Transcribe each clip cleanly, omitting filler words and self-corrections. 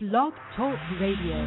Blog Talk Radio.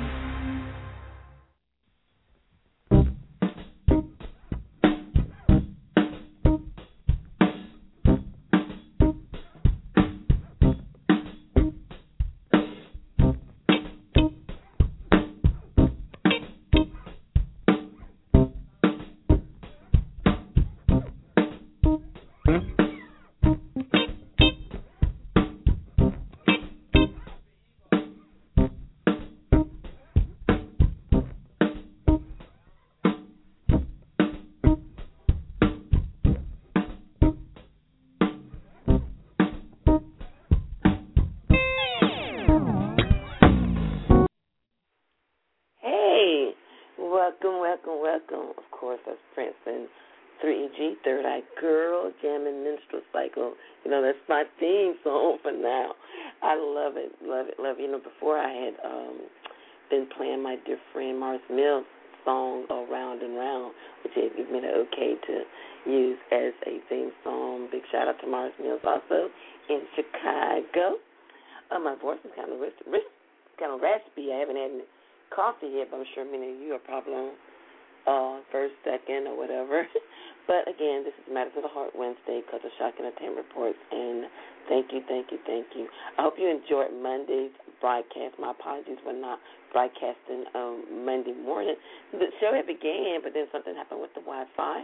Welcome. Of course, that's Prince and 3EG, Third Eye Girl, Jamming Minstrel Cycle. You know, that's my theme song for now. I love it. You know, before I had been playing my dear friend Mars Mills' song, Round and Round, which had given me the okay to use as a theme song. Big shout out to Mars Mills also in Chicago. My voice is kind of raspy. I haven't had any coffee yet, but I'm sure many of you are probably on first, second, or whatever. But again, this is Matters of the Heart Wednesday, Culture Shock Entertainment Reports, and thank you. I hope you enjoyed Monday's broadcast. My apologies for not broadcasting Monday morning. The show had began, but then something happened with the Wi-Fi.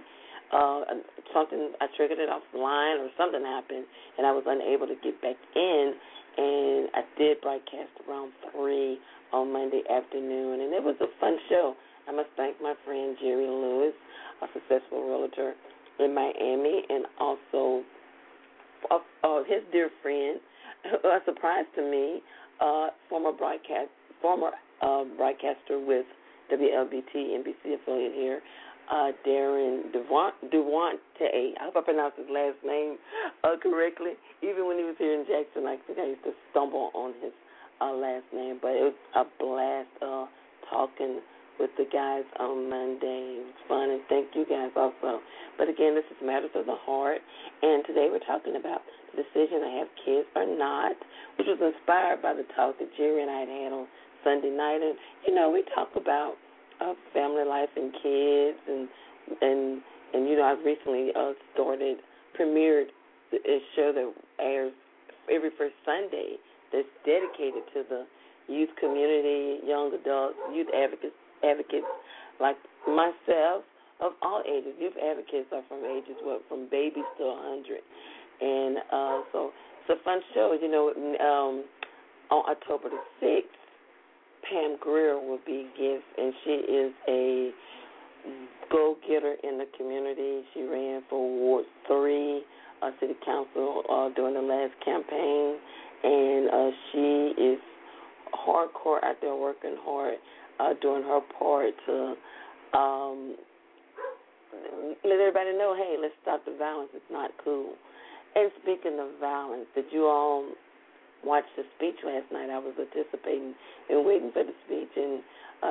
I triggered it offline, or something happened, and I was unable to get back in. And I did broadcast around 3 on Monday afternoon, and it was a fun show. I must thank my friend Jerry Lewis, a successful realtor in Miami, and also his dear friend, a surprise to me, former broadcaster with WLBT NBC affiliate here, Darren Duwante. I hope I pronounced his last name correctly. Even when he was here in Jackson, I think I used to stumble on his last name, but it was a blast talking with the guys on Monday. It was fun, and thank you guys also. But again, this is Matters of the Heart, and today we're talking about the decision to have kids or not, which was inspired by the talk that Jerry and I had on Sunday night. And, you know, we talk about family life and kids, and you know, I've recently premiered a show that airs every first Sunday that's dedicated to the youth community, young adults, youth advocates like myself of all ages. Youth advocates are from ages from babies to 100, and so it's a fun show. You know, on October the 6th, Pam Grier will be guest, and she is a go-getter in the community. She ran for Ward 3 City Council during the last campaign, and she is hardcore out there working hard, doing her part to let everybody know, hey, let's stop the violence. It's not cool. And speaking of violence, did you all watch the speech last night? I was anticipating and waiting for the speech, and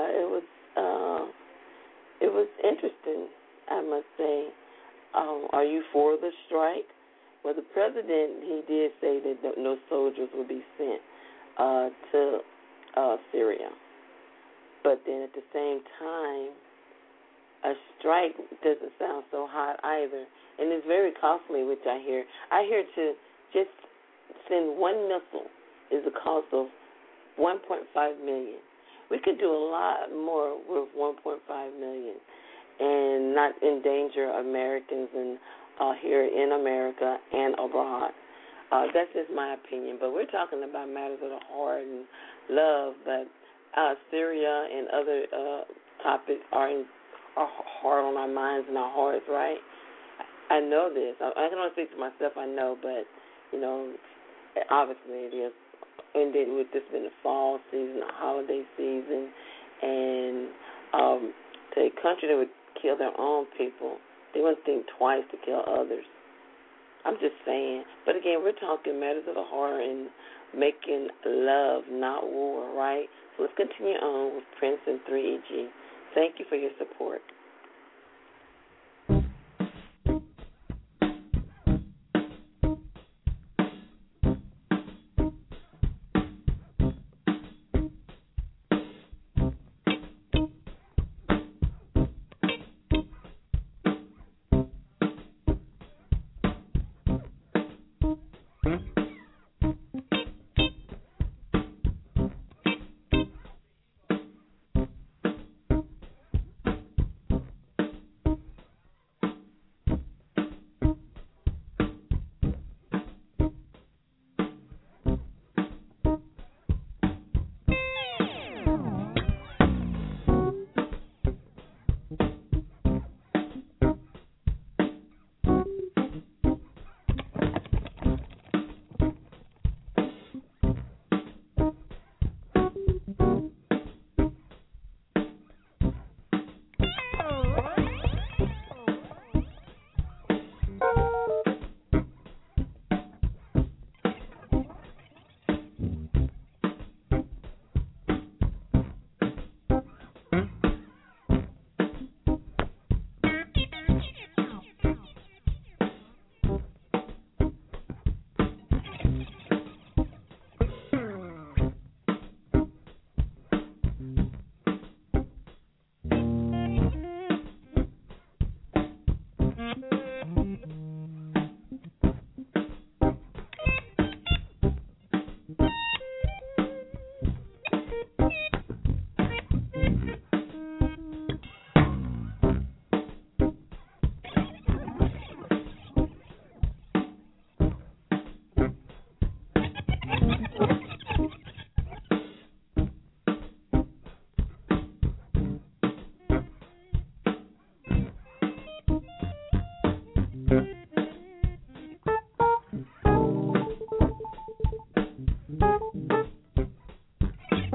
it was interesting, I must say. Are you for the strike? Well, the president, he did say that no soldiers will be sent to Syria. But then at the same time, a strike doesn't sound so hot either. And it's very costly, which I hear. I hear to just send one missile is the cost of $1.5 million. We could do a lot more with $1.5 million and not endanger Americans and here in America and abroad. That's just my opinion. But we're talking about matters of the heart and love. But Syria and other topics are hard on our minds and our hearts, right? I know this. I can only speak for myself. I know, but you know, obviously it is. And then with this being the fall season, the holiday season, and to a country that would kill their own people, they wouldn't think twice to kill others. I'm just saying. But again, we're talking matters of the heart and making love, not war, right? So let's continue on with Prince and 3EG. Thank you for your support.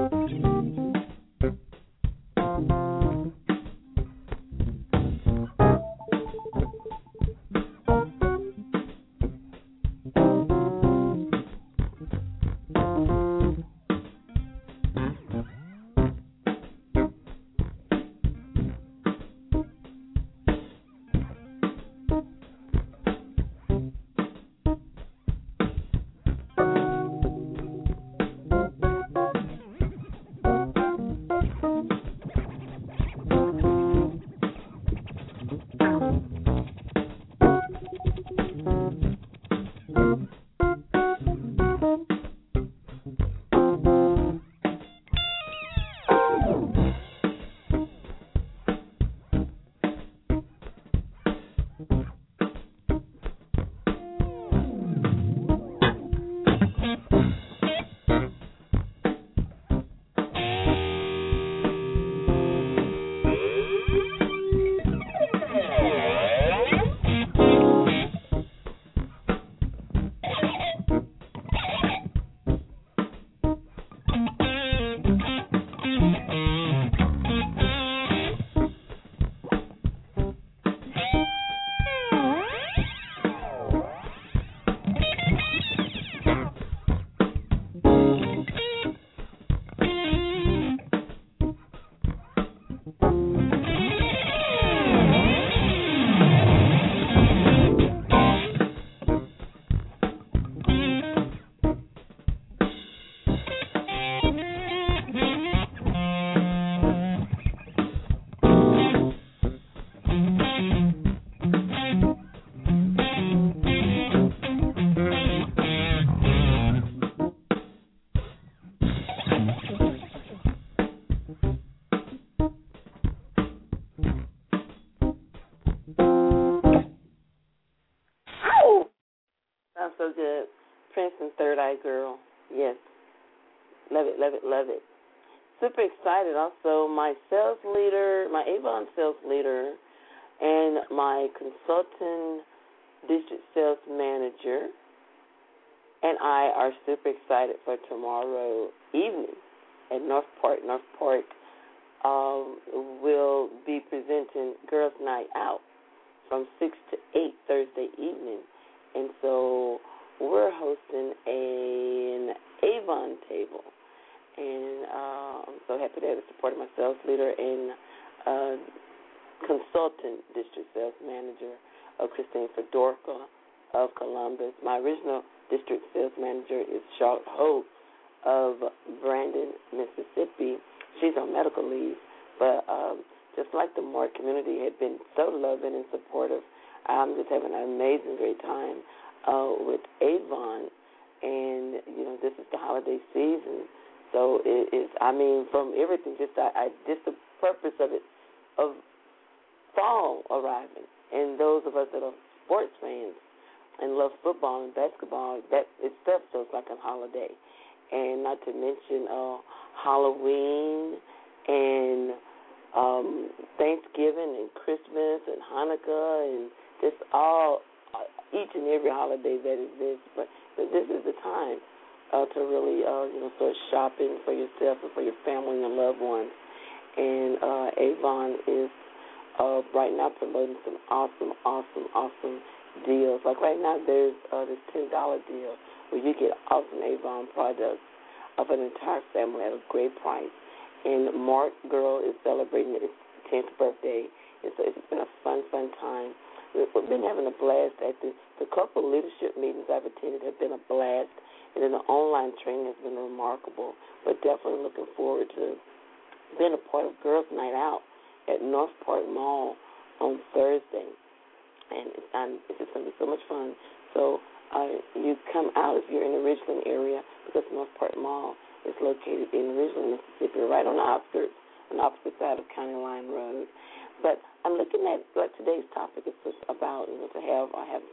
Sounds so good. Prince and Third Eye Girl. Yes. Love it, love it, love it. Super excited. Also, my sales leader, my Avon sales leader, and my consultant district sales manager, and I are super excited for tomorrow evening at North Park. North Park will be presenting Girls Night Out from 6 to 8 Thursday evening. And so we're hosting an Avon table. And I'm so happy to have the support of my sales leader and consultant district sales manager of Christine Fedorka of Columbus. My original district sales manager is Charlotte Hope of Brandon, Mississippi. She's on medical leave, but just like the Moore community had been so loving and supportive, I'm just having an amazing, great time with Avon. And, you know, this is the holiday season. So it is, I mean, from everything, just the purpose of it, of fall arriving, and those of us that are sports fans and love football and basketball, that itself feels like a holiday. And not to mention Halloween and Thanksgiving and Christmas and Hanukkah and just all, each and every holiday that exists. But this is the time to really, start shopping for yourself and for your family and loved ones. And Avon is right now promoting some awesome deals. Like right now, there's this $10 deal where you get awesome Avon products of an entire family at a great price. And Mark Girl is celebrating its 10th birthday. And so it's been a fun time. We've been having a blast at this. The couple leadership meetings I've attended have been a blast. And then the online training has been remarkable. But definitely looking forward to being a part of Girls Night Out at North Park Mall on Thursday. And it's just going to be so much fun. So you come out if you're in the Ridgeland area, because North Park Mall is located in Ridgeland, Mississippi, right on the outskirts, on the opposite side of County Line Road. But I'm looking at like today's topic is just about to have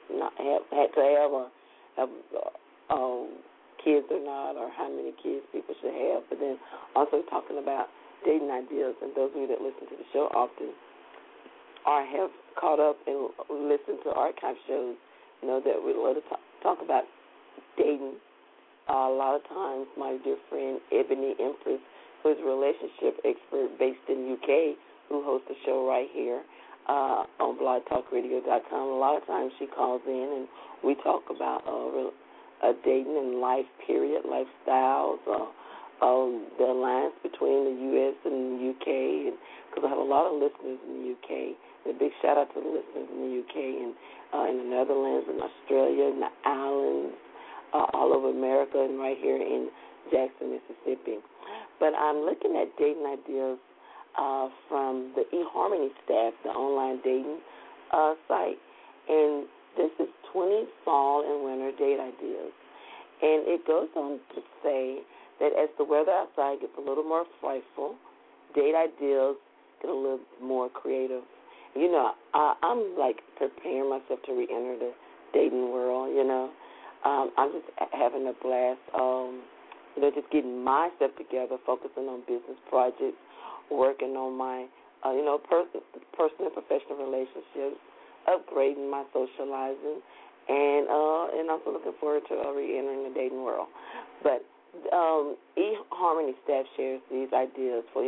kids or not, or how many kids people should have. But then also talking about dating ideas, and those of you that listen to the show often or have caught up and listened to archive shows know that we love to talk about dating A lot of times, my dear friend Ebony Empress, who is a relationship expert based in UK, who hosts a show right here on blogtalkradio.com. A lot of times she calls in and we talk about dating and life, period, lifestyles, the alliance between the U.S. and the U.K., because I have a lot of listeners in the U.K. And a big shout-out to the listeners in the U.K. and in the Netherlands and Australia and the islands, all over America and right here in Jackson, Mississippi. But I'm looking at dating ideas from the eHarmony staff, the online dating site, and this is 20 fall and winter date ideas. And it goes on to say that as the weather outside gets a little more frightful, date ideas get a little more creative. You know, I'm like preparing myself to re-enter the dating world, you know. I'm just having a blast, just getting myself together, focusing on business projects, working on my, personal and professional relationships, upgrading my socializing, and also looking forward to re-entering the dating world. But eHarmony staff shares these ideas for,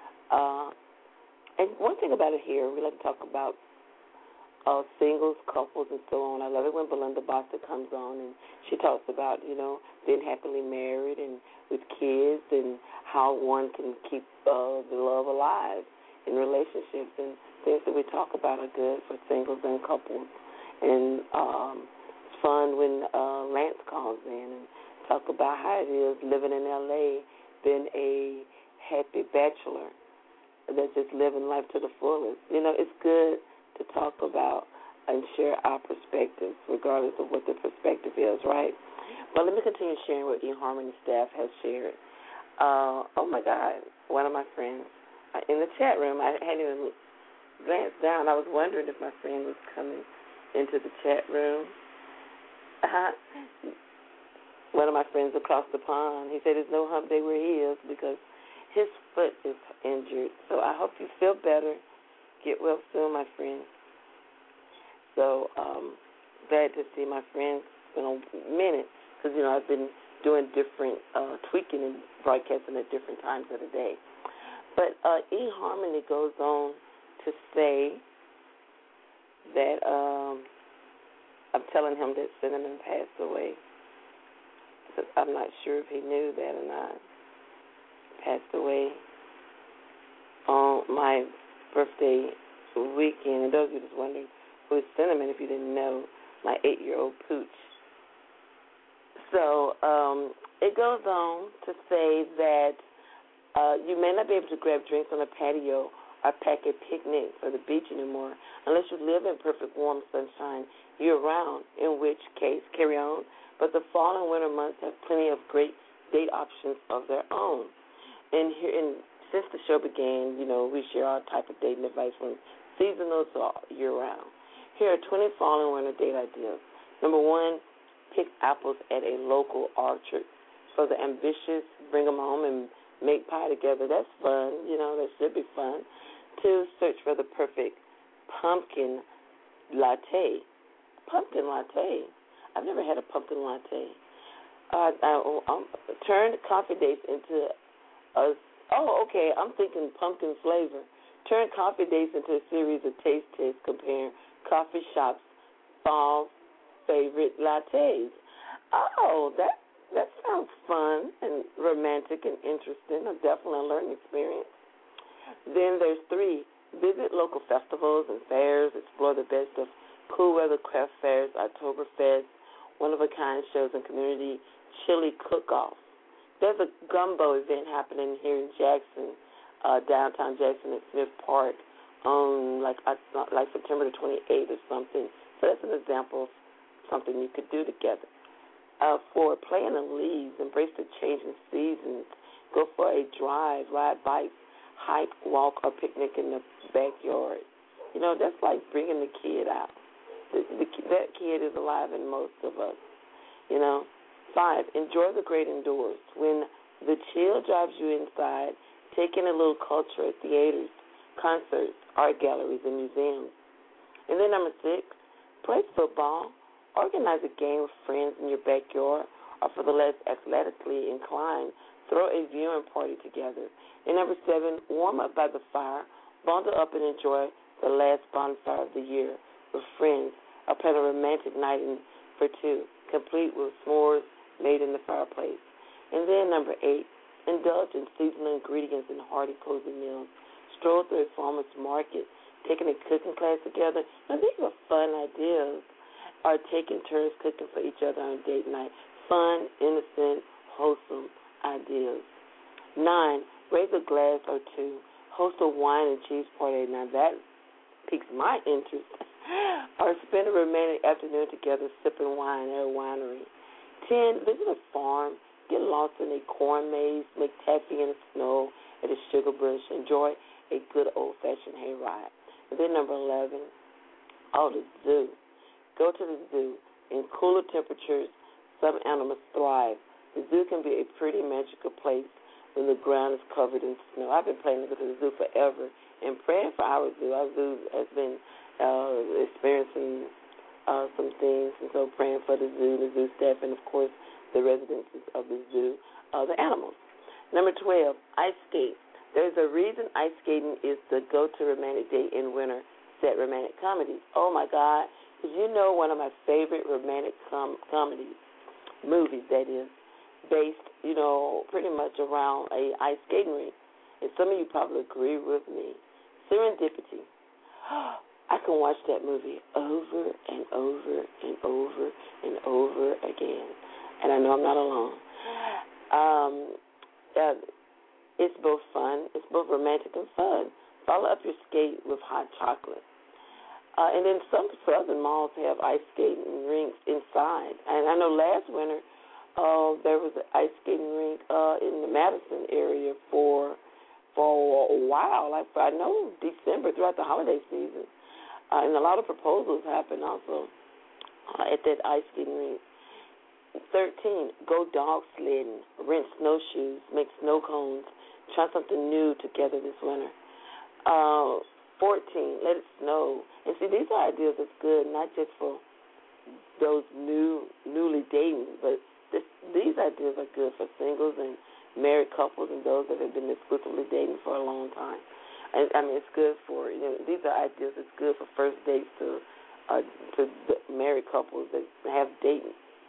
and one thing about it here, we like to talk about singles, couples, and so on. I love it when Belinda Boston comes on and she talks about, being happily married and with kids and how one can keep the love alive in relationships, and things that we talk about are good for singles and couples. And it's fun when Lance calls in and talk about how it is living in L.A., being a happy bachelor that's just living life to the fullest. It's good to talk about and share our perspectives, regardless of what the perspective is, right? But let me continue sharing what eHarmony staff has shared. Oh, my God, one of my friends in the chat room, I hadn't even glanced down. I was wondering if my friend was coming into the chat room. One of my friends across the pond, he said there's no hump day where he is because his foot is injured. So I hope you feel better. Get well soon, my friend. So glad to see my friends. It's been a minute because, I've been doing different tweaking and broadcasting at different times of the day. But eHarmony goes on to say that I'm telling him that Cinnamon passed away. I'm not sure if he knew that or not. Passed away on my birthday weekend. And those of you just wondering who is Cinnamon, if you didn't know, my 8-year-old pooch. So it goes on to say that you may not be able to grab drinks on a patio or pack a picnic for the beach anymore unless you live in perfect warm sunshine year-round, in which case, carry on. But the fall and winter months have plenty of great date options of their own. And since the show began, we share all type of dating advice from seasonal to year-round. Here are 20 fall and winter date ideas. Number 1, pick apples at a local orchard. For the ambitious, bring them home and make pie together. That's fun. That should be fun. 2, search for the perfect pumpkin latte. Pumpkin latte. I've never had a pumpkin latte. Turn coffee dates into I'm thinking pumpkin flavor. Turn coffee dates into a series of taste tests comparing coffee shops' fall favorite lattes. Oh, that sounds fun and romantic and interesting. Definitely a learning experience. Then there's 3, visit local festivals and fairs. Explore the best of cool weather craft fairs, Oktoberfest, one-of-a-kind shows, and community chili cook-offs. There's a gumbo event happening here in Jackson, downtown Jackson at Smith Park on like September the 28th or something. So that's an example of something you could do together. 4, play in the leaves, embrace the changing seasons, go for a drive, ride bikes, hike, walk, or picnic in the backyard. That's like bringing the kid out. That kid is alive in most of us. 5, enjoy the great indoors. When the chill drives you inside, take in a little culture at theaters, concerts, art galleries, and museums. And then number 6, play football. Organize a game with friends in your backyard or for the less athletically inclined, throw a viewing party together. And number 7, warm up by the fire, bundle up and enjoy the last bonfire of the year with friends, or plan a romantic night for 2, complete with s'mores made in the fireplace. And then number 8, indulge in seasonal ingredients and hearty, cozy meals. Stroll through a farmer's market, taking a cooking class together. Now, these are fun ideas. Or taking turns cooking for each other on date night. Fun, innocent, wholesome ideas. 9, raise a glass or 2. Host a wine and cheese party. Now, that piques my interest. Or spend a romantic afternoon together sipping wine at a winery. 10, visit a farm. Get lost in a corn maze. Make taffy in the snow at a sugar bush. Enjoy a good old-fashioned hayride. And then number 11, the zoo. Go to the zoo. In cooler temperatures, some animals thrive. The zoo can be a pretty magical place when the ground is covered in snow. I've been planning to go to the zoo forever and praying for our zoo. Our zoo has been experiencing some things, and so praying for the zoo staff, and, of course, the residents of the zoo, the animals. Number 12, ice skate. There's a reason ice skating is the go-to romantic date in winter set romantic comedies. Oh, my God. Because you know one of my favorite romantic comedies, movies, that is, based, pretty much around a ice skating rink. And some of you probably agree with me. Serendipity. I can watch that movie over and over and over and over again. And I know I'm not alone. It's both fun. It's both romantic and fun. Follow up your skate with hot chocolate. And then some southern malls have ice skating rinks inside. And I know last winter there was an ice skating rink in the Madison area for a while. Like I know December throughout the holiday season. And a lot of proposals happen also at that ice skating rink. 13, go dog sledding, rent snowshoes, make snow cones, try something new together this winter. 14, let it snow. And see, these are ideas that's good, not just for those newly dating, but these ideas are good for singles and married couples and those that have been exclusively dating for a long time. And, I mean, it's good for, these are ideas that's good for first dates to married couples that have date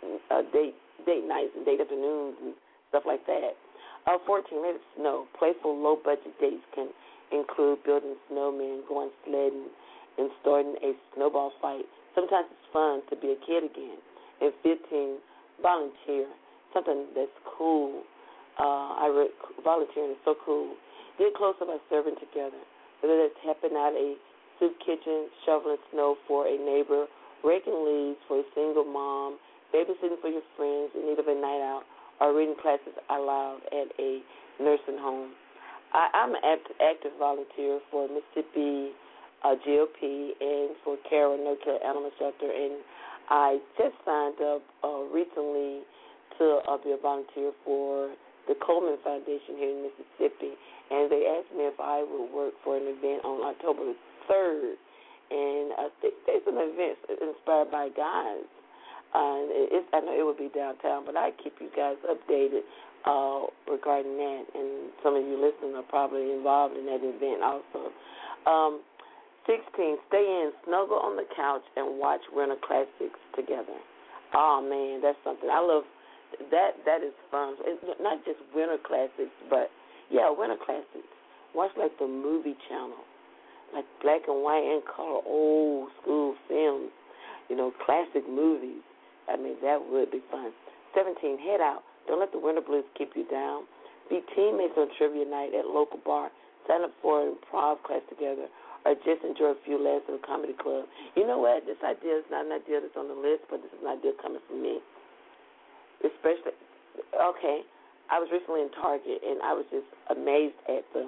nights and date afternoons and stuff like that. 14, let it snow. Playful, low-budget dates can include building snowmen, going sledding, and starting a snowball fight. Sometimes it's fun to be a kid again. And 15, volunteer, something that's cool. Volunteering is so cool. Get closer by serving together, whether that's helping out a soup kitchen, shoveling snow for a neighbor, raking leaves for a single mom, babysitting for your friends in need of a night out, or reading classes aloud at a nursing home. I'm an active volunteer for Mississippi GOP and for Carroll No Kill Animal Shelter, and I just signed up recently to be a volunteer for the Coleman Foundation here in Mississippi, and they asked me if I would work for an event on October the 3rd, and I think there's some events inspired by guys. I know it would be downtown, but I keep you guys updated regarding that, and some of you listening are probably involved in that event also. 16, stay in, snuggle on the couch, and watch winter classics together. Oh, man, that's something. I love that. That is fun. It's not just winter classics, but, winter classics. Watch, like, the movie channel, like black and white and color, old school films, classic movies. I mean, that would be fun. 17, head out. Don't let the winter blues keep you down. Be teammates on trivia night at a local bar. Sign up for an improv class together, or just enjoy a few laughs at a comedy club. You know what? This idea is not an idea that's on the list, but this is an idea coming from me. Especially, I was recently in Target, and I was just amazed at the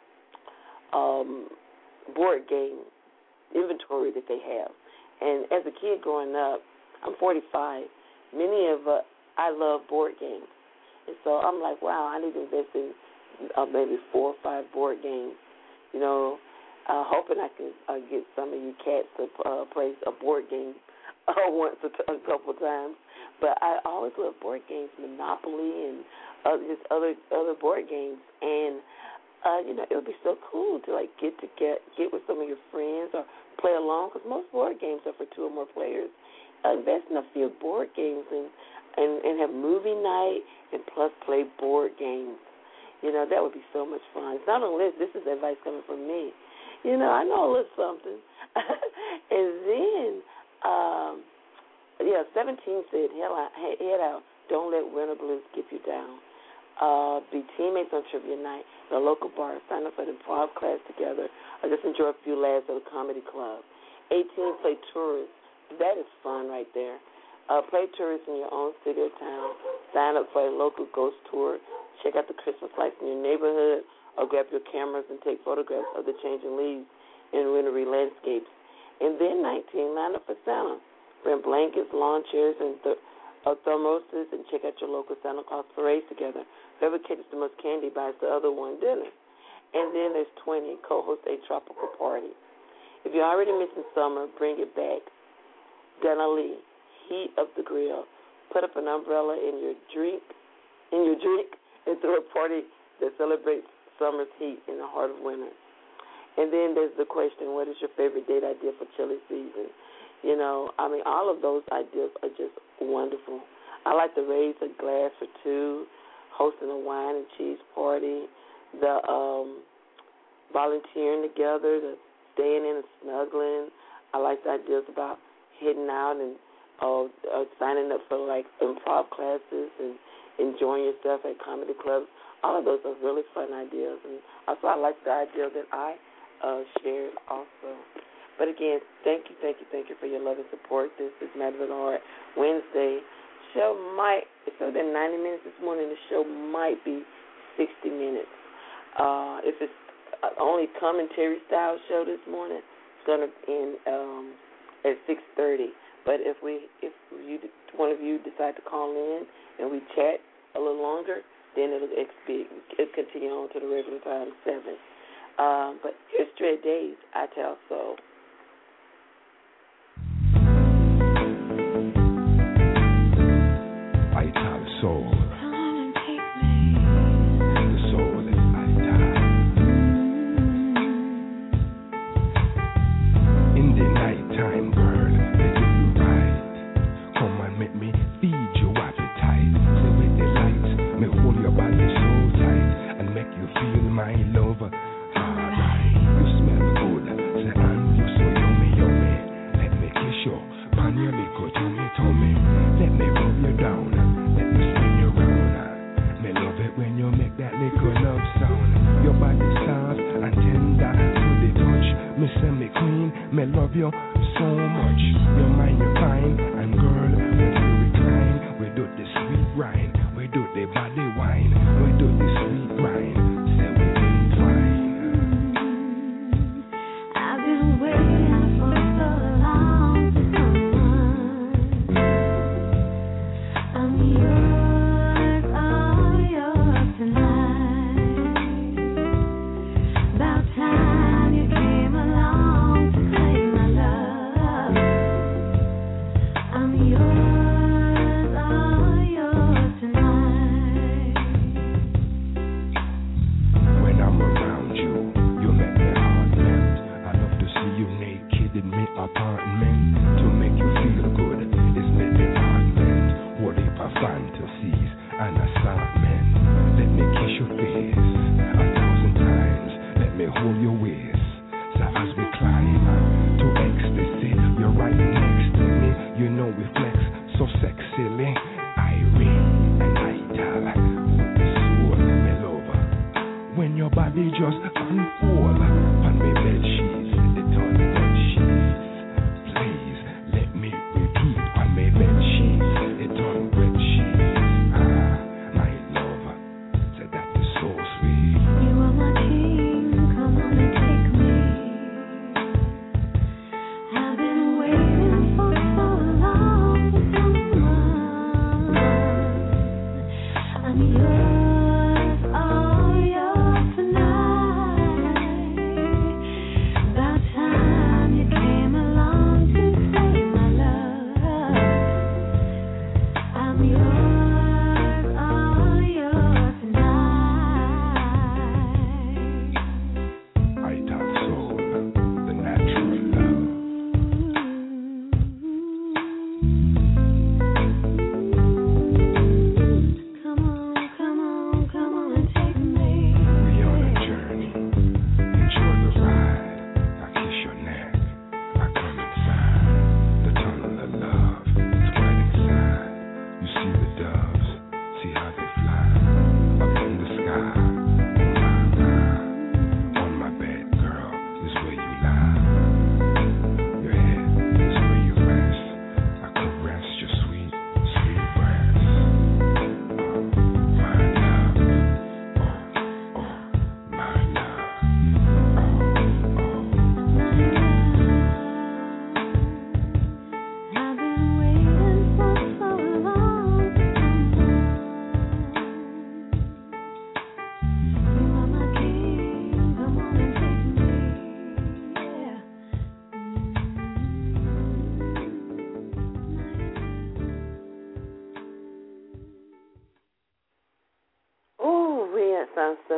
board game inventory that they have. And as a kid growing up, I'm 45. I love board games. And so I'm like, wow, I need to invest in maybe 4 or 5 board games, hoping I can get some of you cats to play a board game once a couple times. But I always love board games, Monopoly, and just other board games. And it would be so cool to like get with some of your friends or play along, because most board games are for 2 or more players. Invest in a few board games and have movie night and plus play board games. That would be so much fun. It's not only this is advice coming from me. I know a little something. And then, 17 said, head out. Don't let winter blues keep you down. Be teammates on trivia night at a local bar. Sign up for the improv class together. Or just enjoy a few laughs at a comedy club. 18, play tourist. That is fun right there. Play tourist in your own city or town. Sign up for a local ghost tour. Check out the Christmas lights in your neighborhood, or grab your cameras and take photographs of the changing leaves and wintry landscapes. And then 19, line up for Santa. Bring blankets, lawn chairs, and thermoses, and check out your local Santa Claus parade together. Whoever catches the most candy buys the other one dinner. And then there's 20, co-host a tropical party. If you're already missing summer, bring it back. Gonna Lee, heat up the grill. Put up an umbrella in your drink, and throw a party that celebrates summer's heat in the heart of winter. And then there's the question, what is your favorite date idea for chili season? All of those ideas are just wonderful. I like to raise a glass for 2, hosting a wine and cheese party, the volunteering together, the staying in and snuggling. I like the ideas about heading out and signing up for like improv classes and enjoying yourself at comedy clubs. All of those are really fun ideas, and also I like the idea that I shared also. But again, thank you for your love and support. This is Matter of the Heart Wednesday. It's been 90 minutes this morning. The show might be 60 minutes. If it's only commentary style show this morning, it's going to end at 6:30. But if one of you decide to call in and we chat a little longer, then it'll continue on to the regular time, 7. But here's Dread Days, I Tell So. I Tell Soul. The soul that I die. In the nighttime, girl, they do you right. Come and make me feed your appetite. Play with the lights, me hold your body so tight and make you feel my love. Alright, you smell good, say and you so yummy, yummy. Let me kiss you, pan your little tummy. Let me rub you down, let me spin you round. Me love it when you make that little love sound. Your body soft and tender to the touch. Me say me queen, me love you so much. Your mind you fine, and girl, when we recline, we do the sweet rhyme, we do the body wine, we do the sweet rhyme. Say we been fine. I've been waiting for so long for someone. I'm yours, all yours tonight. About time you came along to claim my love. I'm yours, all yours tonight. When I'm around you, you make my heart melt. I love to see you naked in my apartment. To make you feel good is make my heart melt. What if I fantasies and assortment? Let me kiss your face 1,000 times. Let me hold your waist. So as we climb to ecstasy, you're right next to me. You know we flex so sexily. Irene and Ital, with the soul, me lover. When your body just unfold on my bed sheets, it on bed sheets. Please let me repeat on my bed sheets, it on bed sheets. My lover, said that is so sweet. You are my king, come on and take me. I've been waiting for so long for someone. I'm yours, all yours tonight.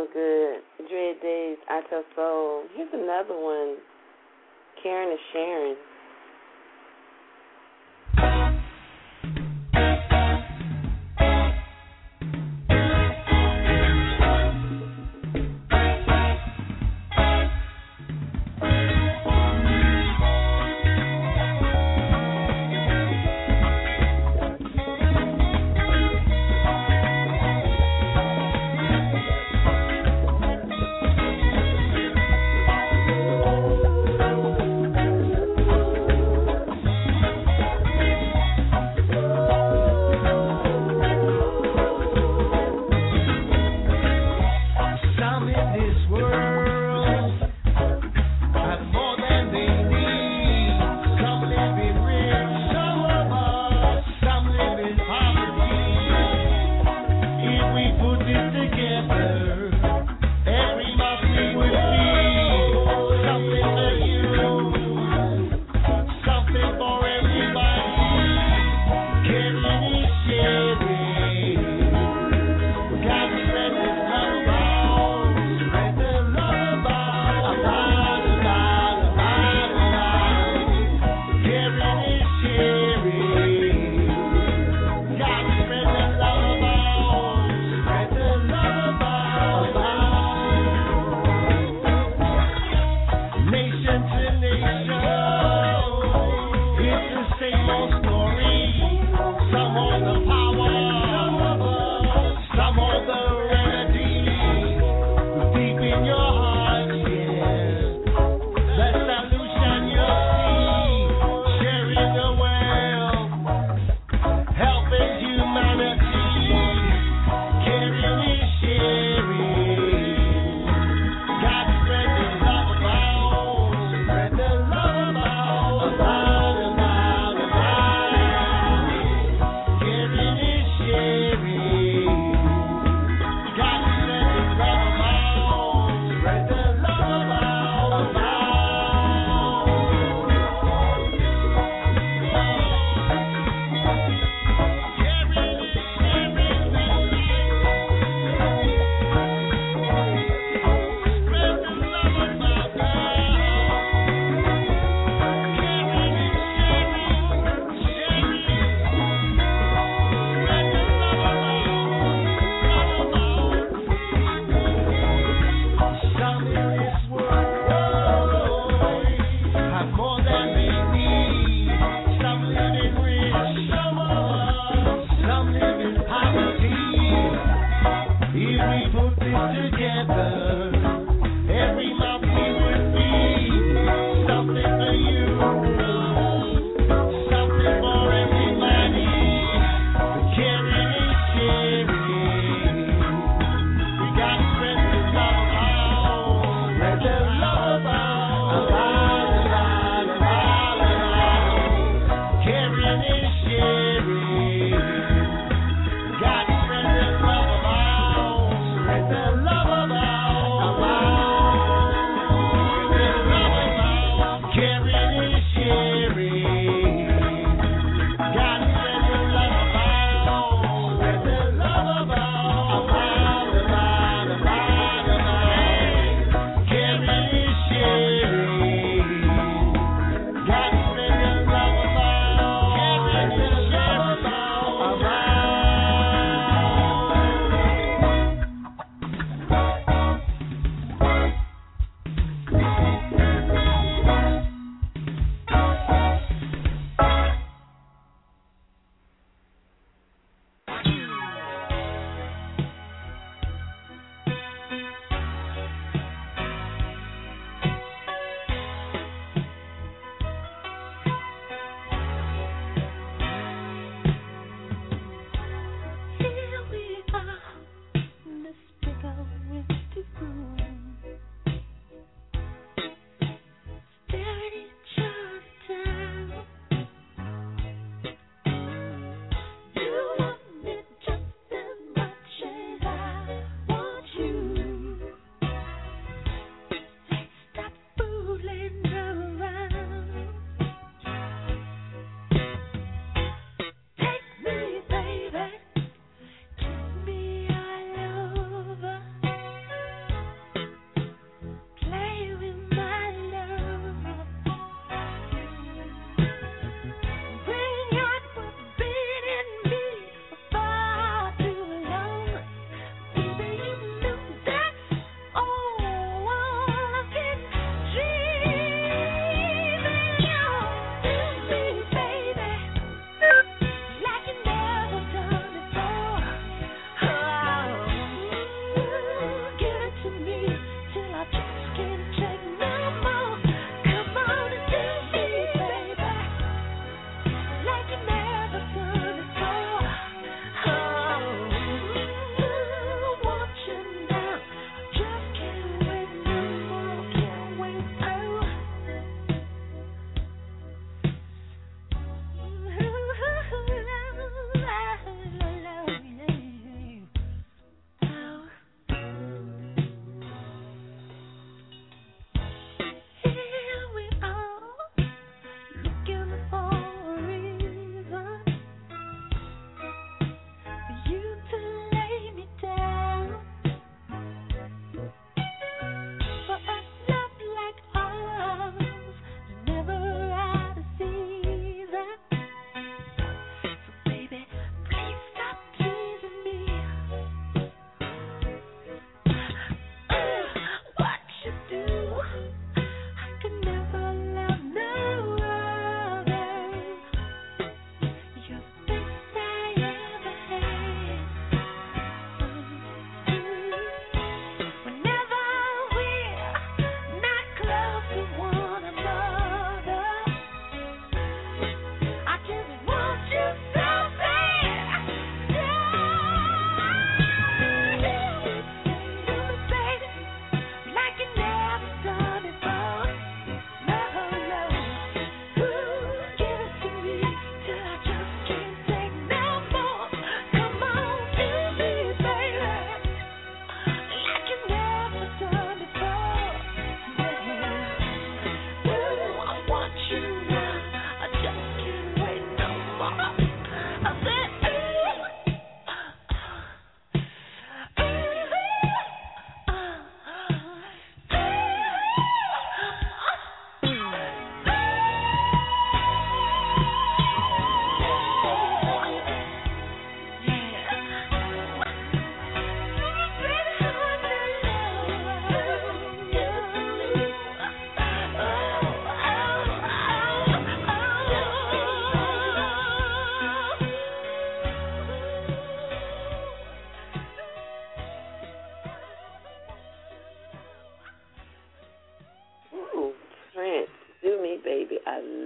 good. Dread Days, I Tell Soul. Here's another one. Karen and Sharon.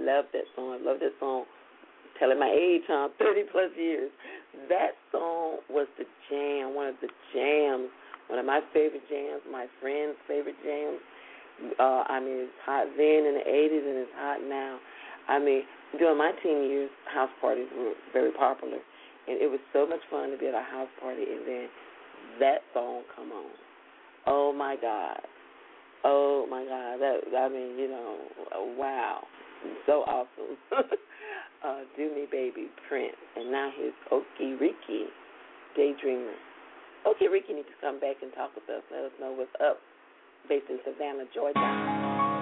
love that song. I love that song. Telling my age, 30 plus years. That song was the jam, one of the jams, one of my favorite jams, my friend's favorite jams. It's hot then in the 80s and it's hot now. During my teen years, house parties were very popular. And it was so much fun to be at a house party and then that song come on. Oh, my God. Oh, my God. Wow. So awesome. Do Me Baby, Prince. And now here's Okie Ricky, Daydreamer. Okie Ricky needs to come back and talk with us. Let us know what's up. Based in Savannah, Georgia.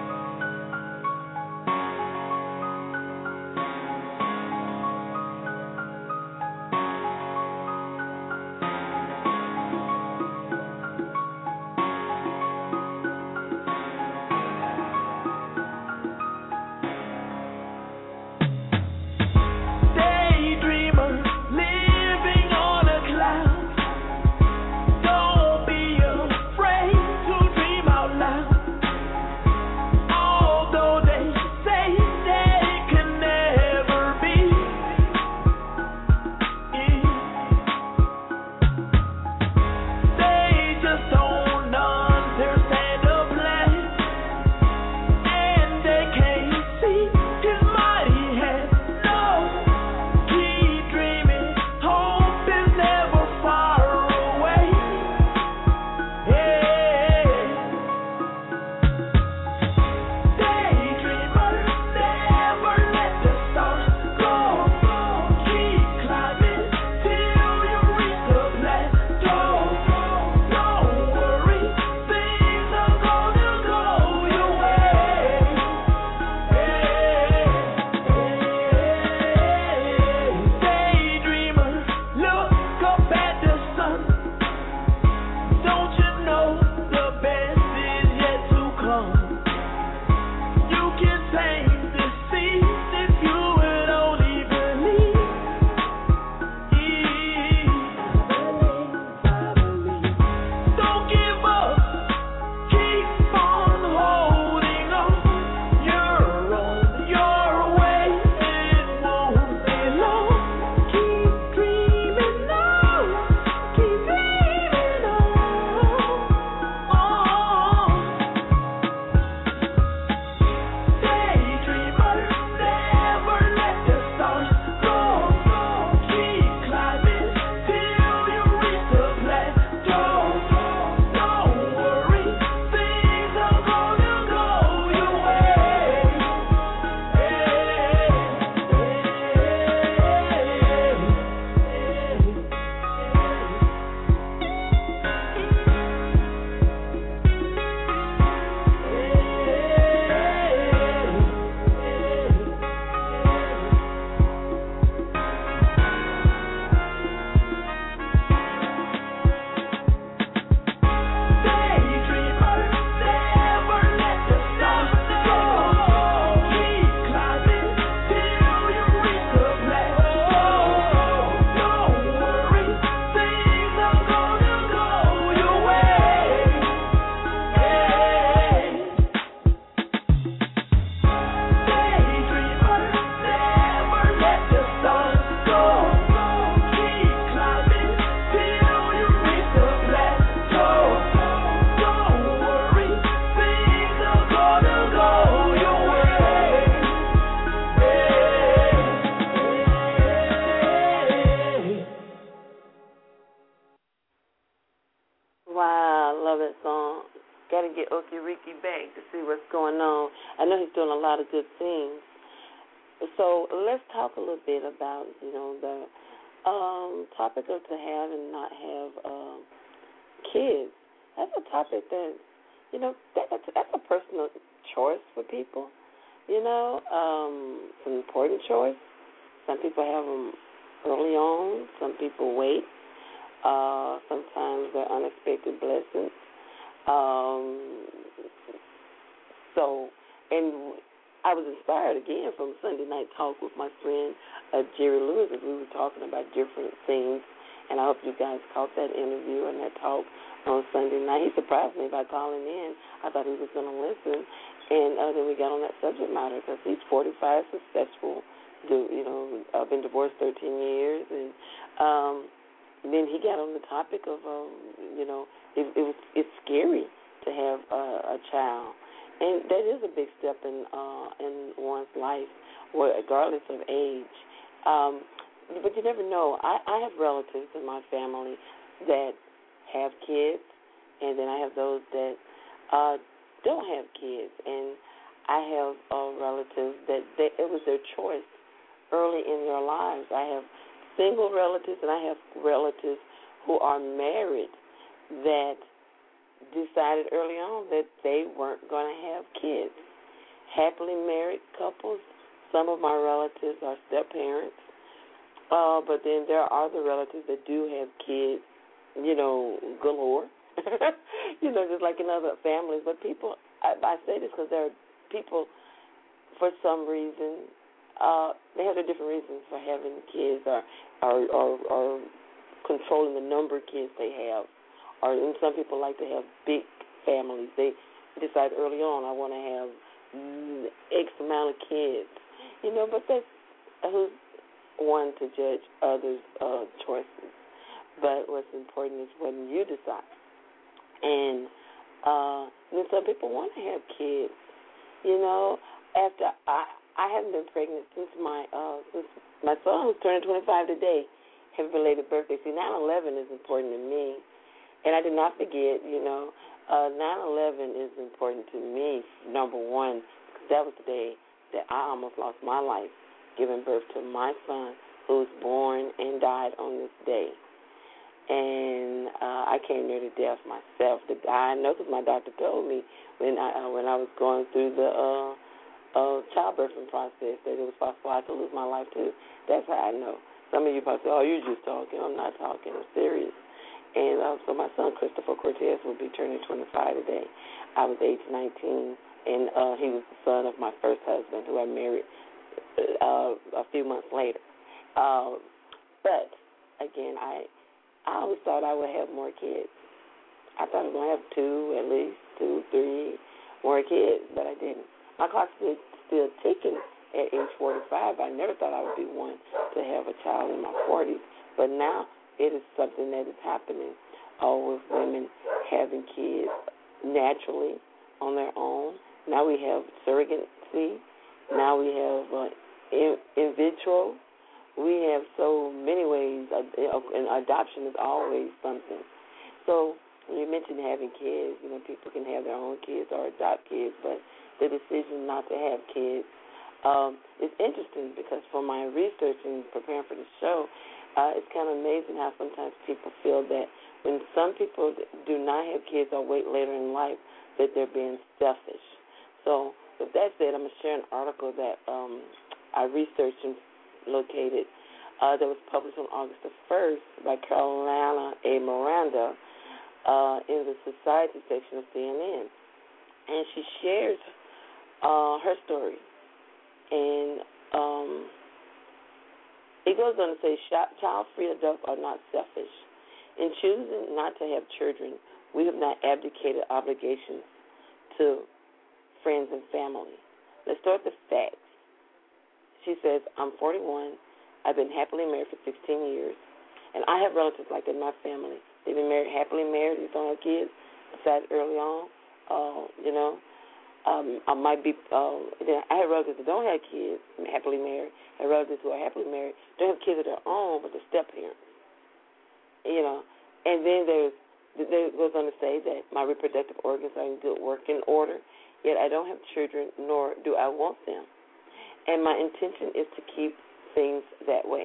Got to get Okie Ricky back to see what's going on. I know he's doing a lot of good things. So let's talk a little bit about, the topic of to have and not have kids. That's a topic that, that's a personal choice for people. It's an important choice. Some people have them early on. Some people wait. Sometimes they're unexpected blessings. And I was inspired again from Sunday night talk with my friend Jerry Lewis as we were talking about different things. And I hope you guys caught that interview and that talk on Sunday night. He surprised me by calling in. I thought he was going to listen. And then we got on that subject matter because he's 45, successful, been divorced 13 years, and then he got on the topic of, it's scary to have a child, and that is a big step in one's life, regardless of age. But you never know. I have relatives in my family that have kids, and then I have those that don't have kids, and I have relatives that it was their choice early in their lives. I have single relatives, and I have relatives who are married that decided early on that they weren't going to have kids. Happily married couples. Some of my relatives are step-parents, but then there are other relatives that do have kids, galore. Just like in other families. But people, I say this because there are people, for some reason, they have their different reasons for having kids or controlling the number of kids they have. And some people like to have big families. They decide early on, I want to have X amount of kids. But that's who's one to judge others' choices. But what's important is when you decide. And then some people want to have kids. After I haven't been pregnant since my son, who's turning 25 today, have a belated birthday. See, 9/11 is important to me, and I did not forget. 9/11 is important to me. Number one, because that was the day that I almost lost my life, giving birth to my son, who was born and died on this day. And I came near to death myself. I know because my doctor told me when I was going through the childbirthing process that it was possible I could lose my life too. That's how I know. Some of you probably say, "Oh, you're just talking." I'm not talking. I'm serious. And so my son Christopher Cortez will be turning 25 today. I was age 19, and he was the son of my first husband, who I married a few months later. But again, I always thought I would have more kids. I thought I was going to have at least 2, 3 more kids, but I didn't. My clock's still ticking at age 45. I never thought I would be one to have a child in my 40s, but now it is something that is happening with women having kids naturally on their own. Now we have surrogacy. Now we have in vitro. We have so many ways, and adoption is always something. So when you mentioned having kids, people can have their own kids or adopt kids, but the decision not to have kids is interesting because from my research and preparing for the show, it's kind of amazing how sometimes people feel that when some people do not have kids or wait later in life, that they're being selfish. So with that said, I'm going to share an article that I researched and located that was published on August the 1st by Carolina A. Miranda in the Society section of CNN. And she shares her story. And it goes on to say, child-free adults are not selfish. In choosing not to have children, we have not abdicated obligations to friends and family. Let's start with the facts. She says, I'm 41. I've been happily married for 16 years. And I have relatives like that in my family. They've been married, happily married. They don't have kids. Decided early on, I might be, I have relatives that don't have kids, happily married. I have relatives who are happily married, don't have kids of their own, but they're step-parents. And then there goes on to say that my reproductive organs are in good working order, yet I don't have children, nor do I want them. And my intention is to keep things that way.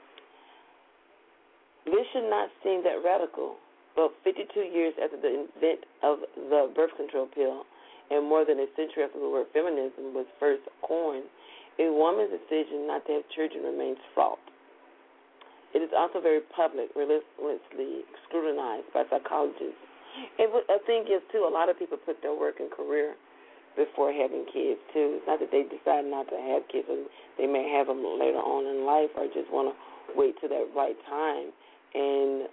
This should not seem that radical, but 52 years after the invent of the birth control pill and more than a century after the word feminism was first coined, a woman's decision not to have children remains fraught. It is also very public, relentlessly scrutinized by psychologists. And what I think is, too, a lot of people put their work and career before having kids, too. It's not that they decide not to have kids, or they may have them later on in life or just want to wait till that right time. And,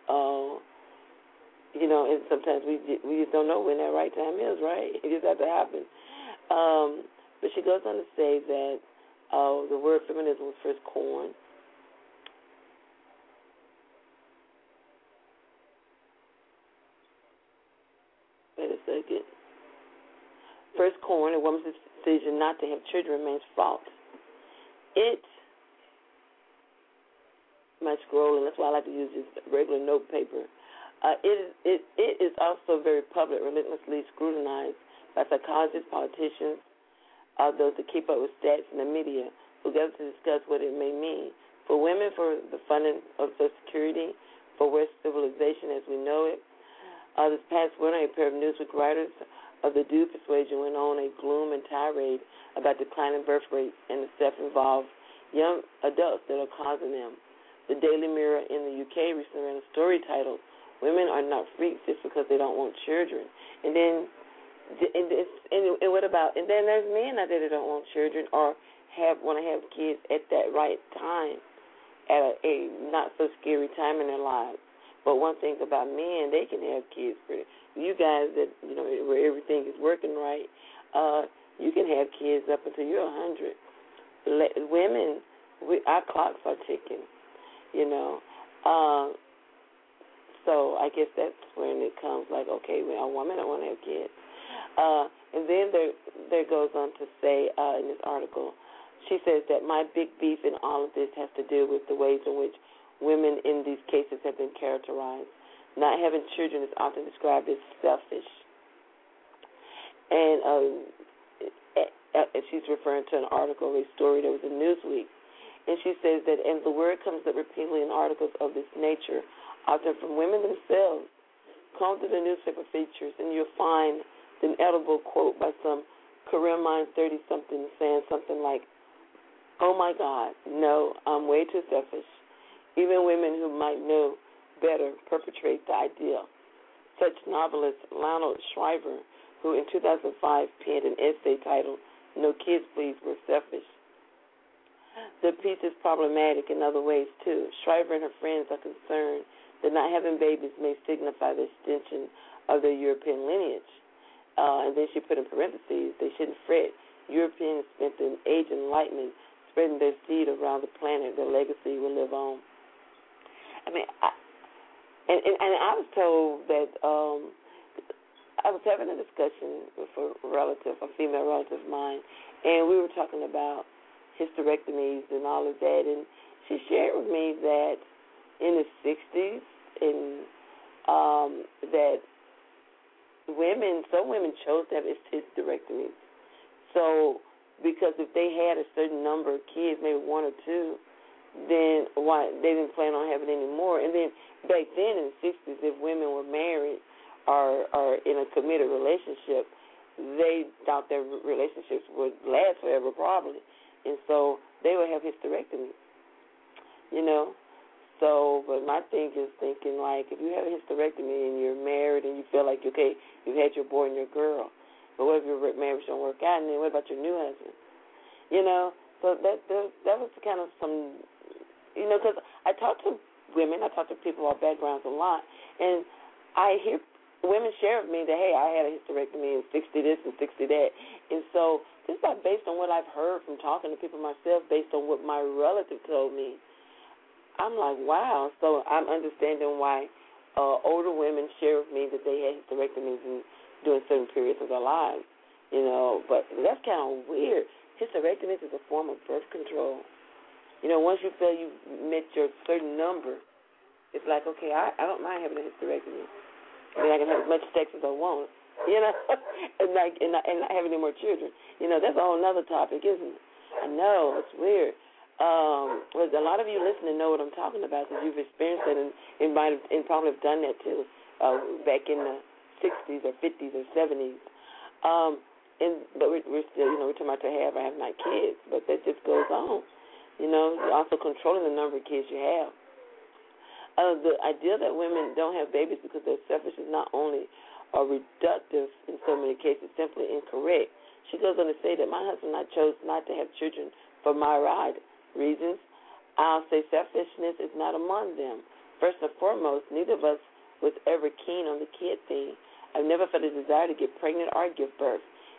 and sometimes we just don't know when that right time is, right? It just has to happen. But she goes on to say that the word feminism was first coined. Wait a second. First coined, a woman's decision not to have children remains false. My scrolling, that's why I like to use this regular note paper. It is also very public, relentlessly scrutinized by psychologists, politicians, those that keep up with stats in the media, who gather to discuss what it may mean for women, for the funding of Social Security, for West civilization as we know it. This past winter, a pair of Newsweek writers of the Dude persuasion went on a gloom and tirade about declining birth rates and the self-involved young adults that are causing them. The Daily Mirror in the UK recently ran a story titled "Women Are Not Freaks Just Because They Don't Want Children." And then, what about? And then there's men out there that don't want children or want to have kids at that right time, at a not so scary time in their lives. But one thing about men, they can have kids pretty. You guys that where everything is working right, you can have kids up until you're 100. Women, our clocks are ticking. So I guess that's when it comes like, okay, a woman don't want to have kids. And then there goes on to say in this article, she says that my big beef in all of this has to do with the ways in which women in these cases have been characterized. Not having children is often described as selfish. And she's referring to an article, a story that was in Newsweek. And she says that, and the word comes up repeatedly in articles of this nature, often from women themselves. Comb through the newspaper features, and you'll find an edible quote by some career mind 30-something saying something like, "Oh my God, no, I'm way too selfish." Even women who might know better perpetrate the ideal. Such novelist Lionel Shriver, who in 2005 penned an essay titled "No Kids Please, We're Selfish." The piece is problematic in other ways, too. Shriver and her friends are concerned that not having babies may signify the extension of their European lineage. And then she put in parentheses, they shouldn't fret. Europeans spent the age of enlightenment spreading their seed around the planet. Their legacy will live on. I mean, I was told that I was having a discussion with a female relative of mine, and we were talking about hysterectomies and all of that, and she shared with me that in the 60s, that some women chose to have hysterectomies. So, because if they had a certain number of kids, maybe one or two, then they didn't plan on having any more. And then back then in the 60s, if women were married or in a committed relationship, they thought their relationships would last forever probably. And so they would have hysterectomies, So, but my thing is thinking, like, if you have a hysterectomy and you're married and you feel like, okay, you've had your boy and your girl, but what if your marriage don't work out, and then what about your new husband? So that was kind of some, because I talk to women, I talk to people of all backgrounds a lot, and I hear women share with me that, hey, I had a hysterectomy and 60 this and 60 that. And so this is based on what I've heard from talking to people myself, based on what my relative told me. I'm like, wow. So I'm understanding why older women share with me that they had hysterectomies during certain periods of their lives, But that's kind of weird. Hysterectomies is a form of birth control. Once you feel you've met your certain number, it's like, okay, I don't mind having a hysterectomy. I mean, I can have as much sex as I want, and not have any more children. That's a whole other topic, isn't it? I know, it's weird. Well, a lot of you listening know what I'm talking about because you've experienced it and probably have done that too back in the 60s or 50s or 70s. But we're still, we're talking about to have or have not kids, but that just goes on. You're also controlling the number of kids you have. The idea that women don't have babies because they're selfish is not only reductive in so many cases, simply incorrect. She goes on to say that my husband and I chose not to have children for myriad reasons. I'll say selfishness is not among them. First and foremost, neither of us was ever keen on the kid thing. I've never felt a desire to get pregnant or give birth.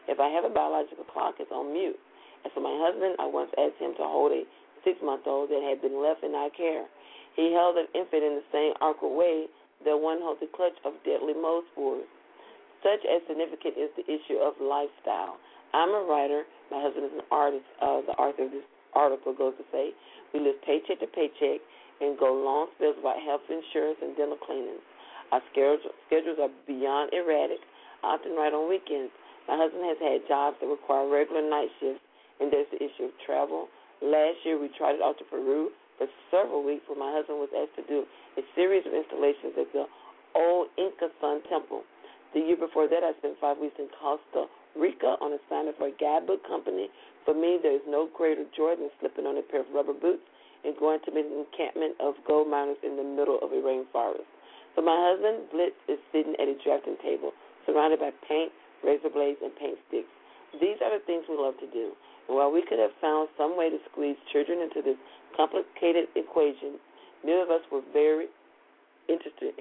If I have a biological clock, it's on mute. As for my husband, I once asked him to hold a 6-month-old that had been left in our care. He held an infant in the same awkward way that one holds a clutch of deadly mold spores. Such as significant is the issue of lifestyle. I'm a writer. My husband is an artist. The author of this article goes to say, we live paycheck to paycheck and go long spells without health insurance and dental cleanings. Our schedules are beyond erratic. I often write on weekends. My husband has had jobs that require regular night shifts, and there's the issue of travel. Last year, we trotted out to Peru for several weeks where my husband was asked to do a series of installations at the old Inca Sun Temple. The year before that, I spent 5 weeks in Costa Rica on assignment for a guidebook company. For me, there is no greater joy than slipping on a pair of rubber boots and going to an encampment of gold miners in the middle of a rainforest. So my husband, Blitz, is sitting at a drafting table, surrounded by paint, razor blades, and paint sticks. These are the things we love to do. And while we could have found some way to squeeze children into this complicated equation, neither of us were very interested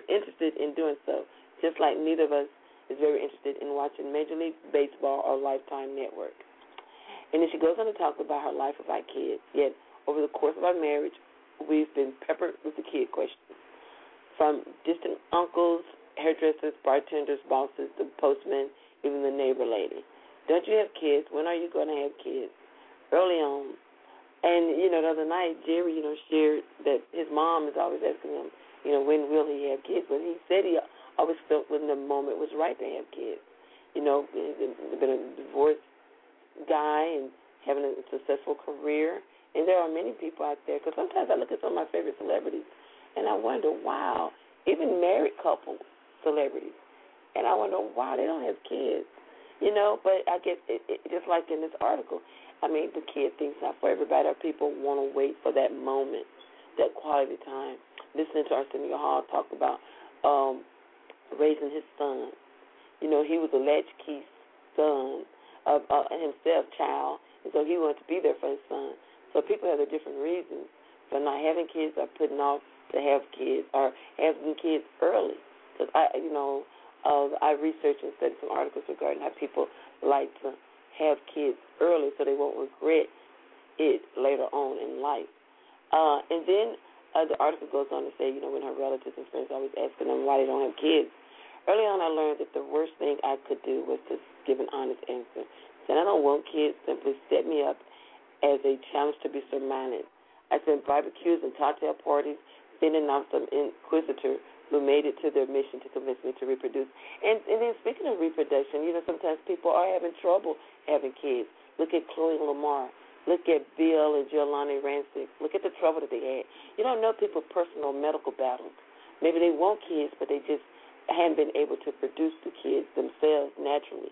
in doing so, just like neither of us is very interested in watching Major League Baseball or Lifetime Network. And then she goes on to talk about her life with our kids. Yet, over the course of our marriage, we've been peppered with the kid questions. From distant uncles, hairdressers, bartenders, bosses, the postman, even the neighbor lady. Don't you have kids? When are you going to have kids? Early on. And, the other night, Jerry, shared that his mom is always asking him, when will he have kids? But he said he always felt when the moment was right to have kids. He's been a divorced guy and having a successful career. And there are many people out there, because sometimes I look at some of my favorite celebrities, and I wonder, wow, even married couple celebrities, and I wonder, wow, they don't have kids. But I guess it just like in this article, the kid thing's not for everybody. People want to wait for that moment, that quality time. Listening to Arsenio Hall talk about raising his son. He was a latchkey son of himself, child, and so he wanted to be there for his son. So people have their different reasons for not having kids or putting off to have kids or having kids early. Because I researched and studied some articles regarding how people like to have kids early so they won't regret it later on in life. And then the article goes on to say, when her relatives and friends always asking them why they don't have kids. Early on, I learned that the worst thing I could do was to give an honest answer. Saying I don't want kids simply set me up as a challenge to be surmounted. I spent barbecues and cocktail parties, fending off some inquisitor who made it to their mission to convince me to reproduce. And then speaking of reproduction, sometimes people are having trouble having kids. Look at Chloe Lamar. Look at Bill and Jelani Rancic. Look at the trouble that they had. You don't know people's personal medical battles. Maybe they want kids, but they just haven't been able to produce the kids themselves naturally.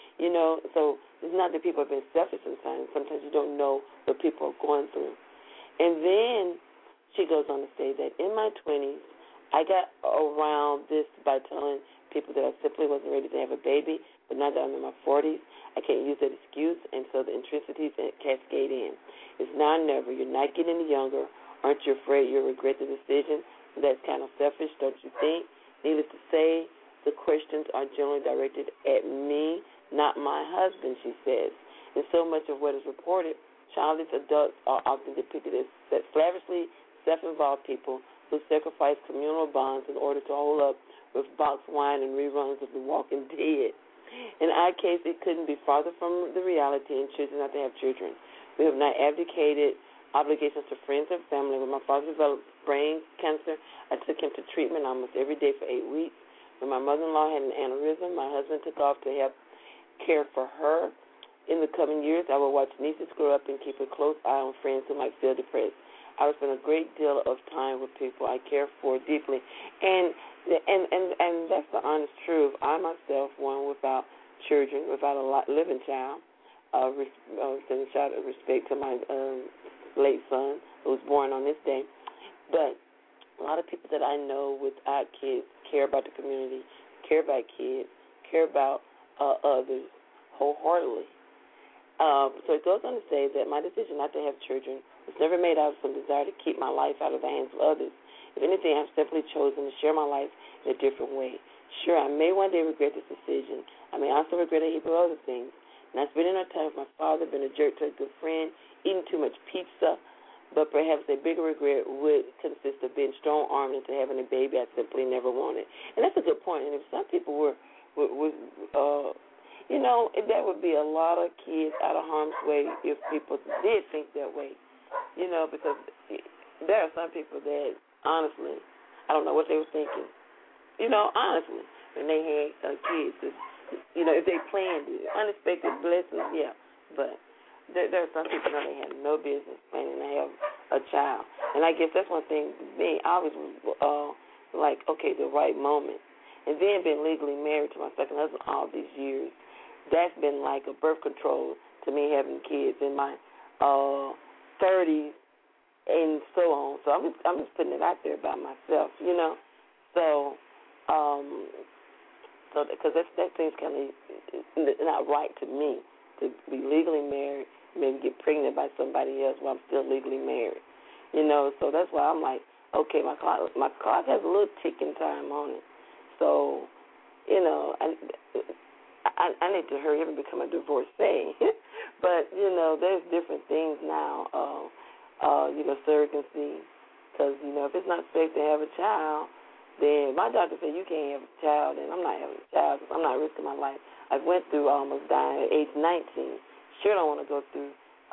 So it's not that people have been selfish sometimes. Sometimes you don't know what people are going through. And then she goes on to say that in my 20s, I got around this by telling people that I simply wasn't ready to have a baby, but now that I'm in my 40s, I can't use that excuse, and so the intricacies cascade in. It's now or never. You're not getting any younger. Aren't you afraid you'll regret the decision? That's kind of selfish, don't you think? Needless to say, the questions are generally directed at me, not my husband, she says. And so much of what is reported, childish adults are often depicted as slavishly self-involved people who sacrifice communal bonds in order to hold up with boxed wine and reruns of The Walking Dead. In our case, it couldn't be farther from the reality in choosing not to have children. We have not abdicated obligations to friends and family. When my father developed brain cancer, I took him to treatment almost every day for 8 weeks. When my mother-in-law had an aneurysm, my husband took off to help care for her. In the coming years, I will watch nieces grow up and keep a close eye on friends who might feel depressed. I will spend a great deal of time with people I care for deeply. And that's the honest truth. I myself, one without children, without a living child, send a shout of respect to my late son who was born on this day. But a lot of people that I know without kids care about the community, care about kids, care about others wholeheartedly. So it goes on to say that my decision not to have children was never made out of some desire to keep my life out of the hands of others. If anything, I've simply chosen to share my life in a different way. Sure, I may one day regret this decision. I may also regret a heap of other things. Not spending enough time with my father, being a jerk to a good friend, eating too much pizza, but perhaps a bigger regret would consist of being strong-armed into having a baby I simply never wanted. And that's a good point. And if some people were that would be a lot of kids out of harm's way if people did think that way. Because there are some people that, honestly, I don't know what they were thinking. Honestly, when they had kids, if they planned it, unexpected blessings, yeah. But there are some people that they had no business planning to have a child. And I guess that's one thing, me, I always like, okay, the right moment. And then being legally married to my second husband all these years, that's been like a birth control to me having kids in my 30s and so on. So I'm just putting it out there about myself, So, because that seems kind of not right to me, to be legally married, maybe get pregnant by somebody else while I'm still legally married, So that's why I'm like, okay, my clock has a little ticking time on it. So, I need to hurry up and become a divorcee. But, there's different things now, surrogacy. Because, if it's not safe to have a child, then my doctor said you can't have a child, and I'm not having a child because I'm not risking my life. I went through almost dying at age 19. Sure don't want to go through,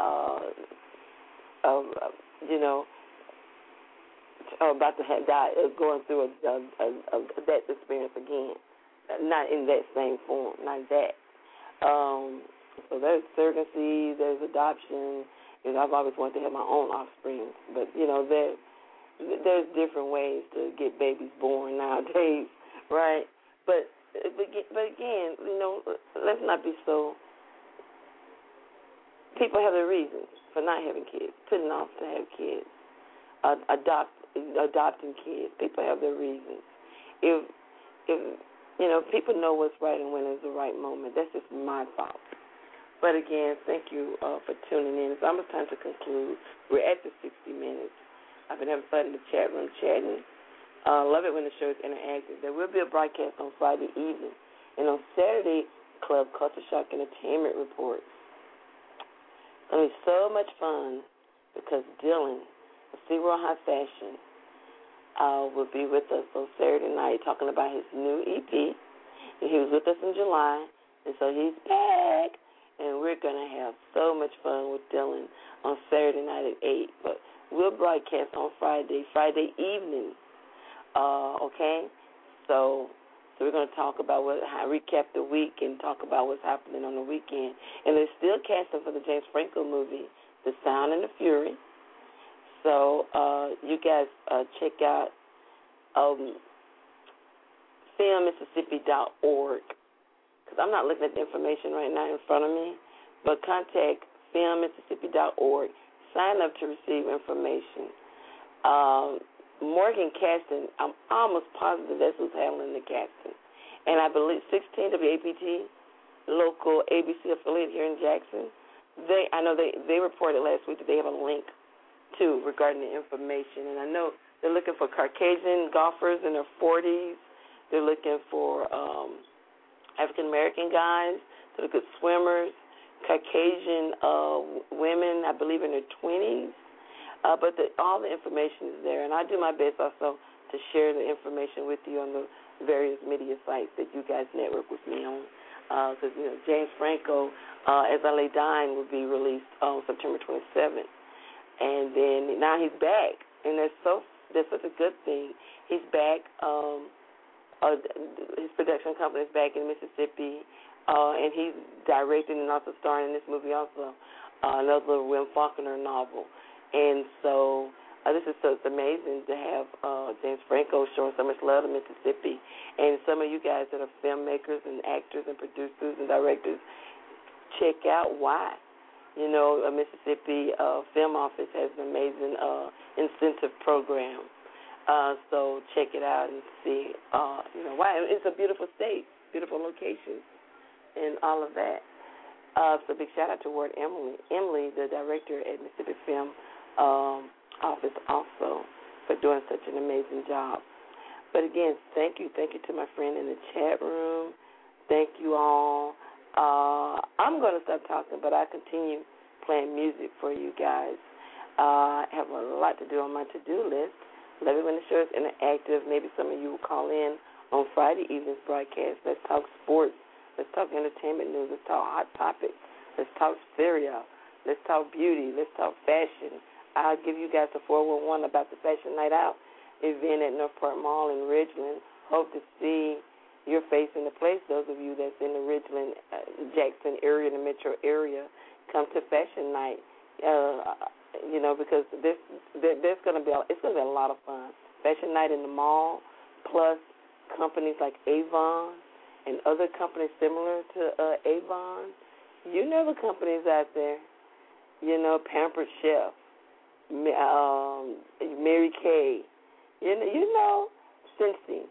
about to die, going through a death experience again. Not in that same form, not that. So there's surrogacy, there's adoption. I've always wanted to have my own offspring, but there's different ways to get babies born nowadays, right? But again, let's not be so. People have their reasons for not having kids, putting off to have kids, adopting kids. People have their reasons. If people know what's right and when is the right moment. That's just my thought. But again, thank you for tuning in. It's almost time to conclude. We're at the 60 minutes. I've been having fun in the chat room chatting. Love it when the show is interactive. There will be a broadcast on Friday evening. And on Saturday, Club Culture Shock Entertainment reports. It's going to be so much fun because Dylan of SeaWorld High Fashion will be with us on Saturday night talking about his new EP. And he was with us in July, and so he's back. And we're going to have so much fun with Dylan on Saturday night at 8. But we'll broadcast on Friday evening, okay? So we're going to talk about recap the week and talk about what's happening on the weekend. And they're still casting for the James Franco movie, The Sound and the Fury. So you guys check out filmmississippi.org. Because I'm not looking at the information right now in front of me, but contact filmmississippi.org. Sign up to receive information. Morgan casting, I'm almost positive that's who's handling the casting. And I believe 16 WAPT, local ABC affiliate here in Jackson, I know they reported last week that they have a link, too, regarding the information. And I know they're looking for Caucasian golfers in their 40s. They're looking for African-American guys that are good swimmers, Caucasian women, I believe, in their 20s. But all the information is there. And I do my best also to share the information with you on the various media sites that you guys network with me on. Because, James Franco, As I Lay Dying, will be released on September 27th. And then now he's back. And that's such a good thing. He's back. His production company is back in Mississippi, and he's directing and also starring in this movie also, another William Faulkner novel. And so this is so amazing to have James Franco showing so much love to Mississippi. And some of you guys that are filmmakers and actors and producers and directors, check out why. A Mississippi Film Office has an amazing incentive program. So check it out and see, why. It's a beautiful state, beautiful locations, and all of that. So big shout-out to Ward Emily, the director at Mississippi Film Office also, for doing such an amazing job. But again, thank you to my friend in the chat room. Thank you all. I'm going to stop talking, but I continue playing music for you guys. I have a lot to do on my to-do list. Let me when the show is interactive. Maybe some of you will call in on Friday evening's broadcast. Let's talk sports. Let's talk entertainment news. Let's talk hot topics. Let's talk stereo. Let's talk beauty. Let's talk fashion. I'll give you guys a 411 about the Fashion Night Out event at Northport Mall in Ridgeland. Hope to see your face in the place. Those of you that's in the Ridgeland, Jackson area, the metro area, come to Fashion Night. Because there's going to be a lot of fun. Fashion Night in the mall, plus companies like Avon and other companies similar to Avon. You know the companies out there. Pampered Chef, Mary Kay. Scentsy.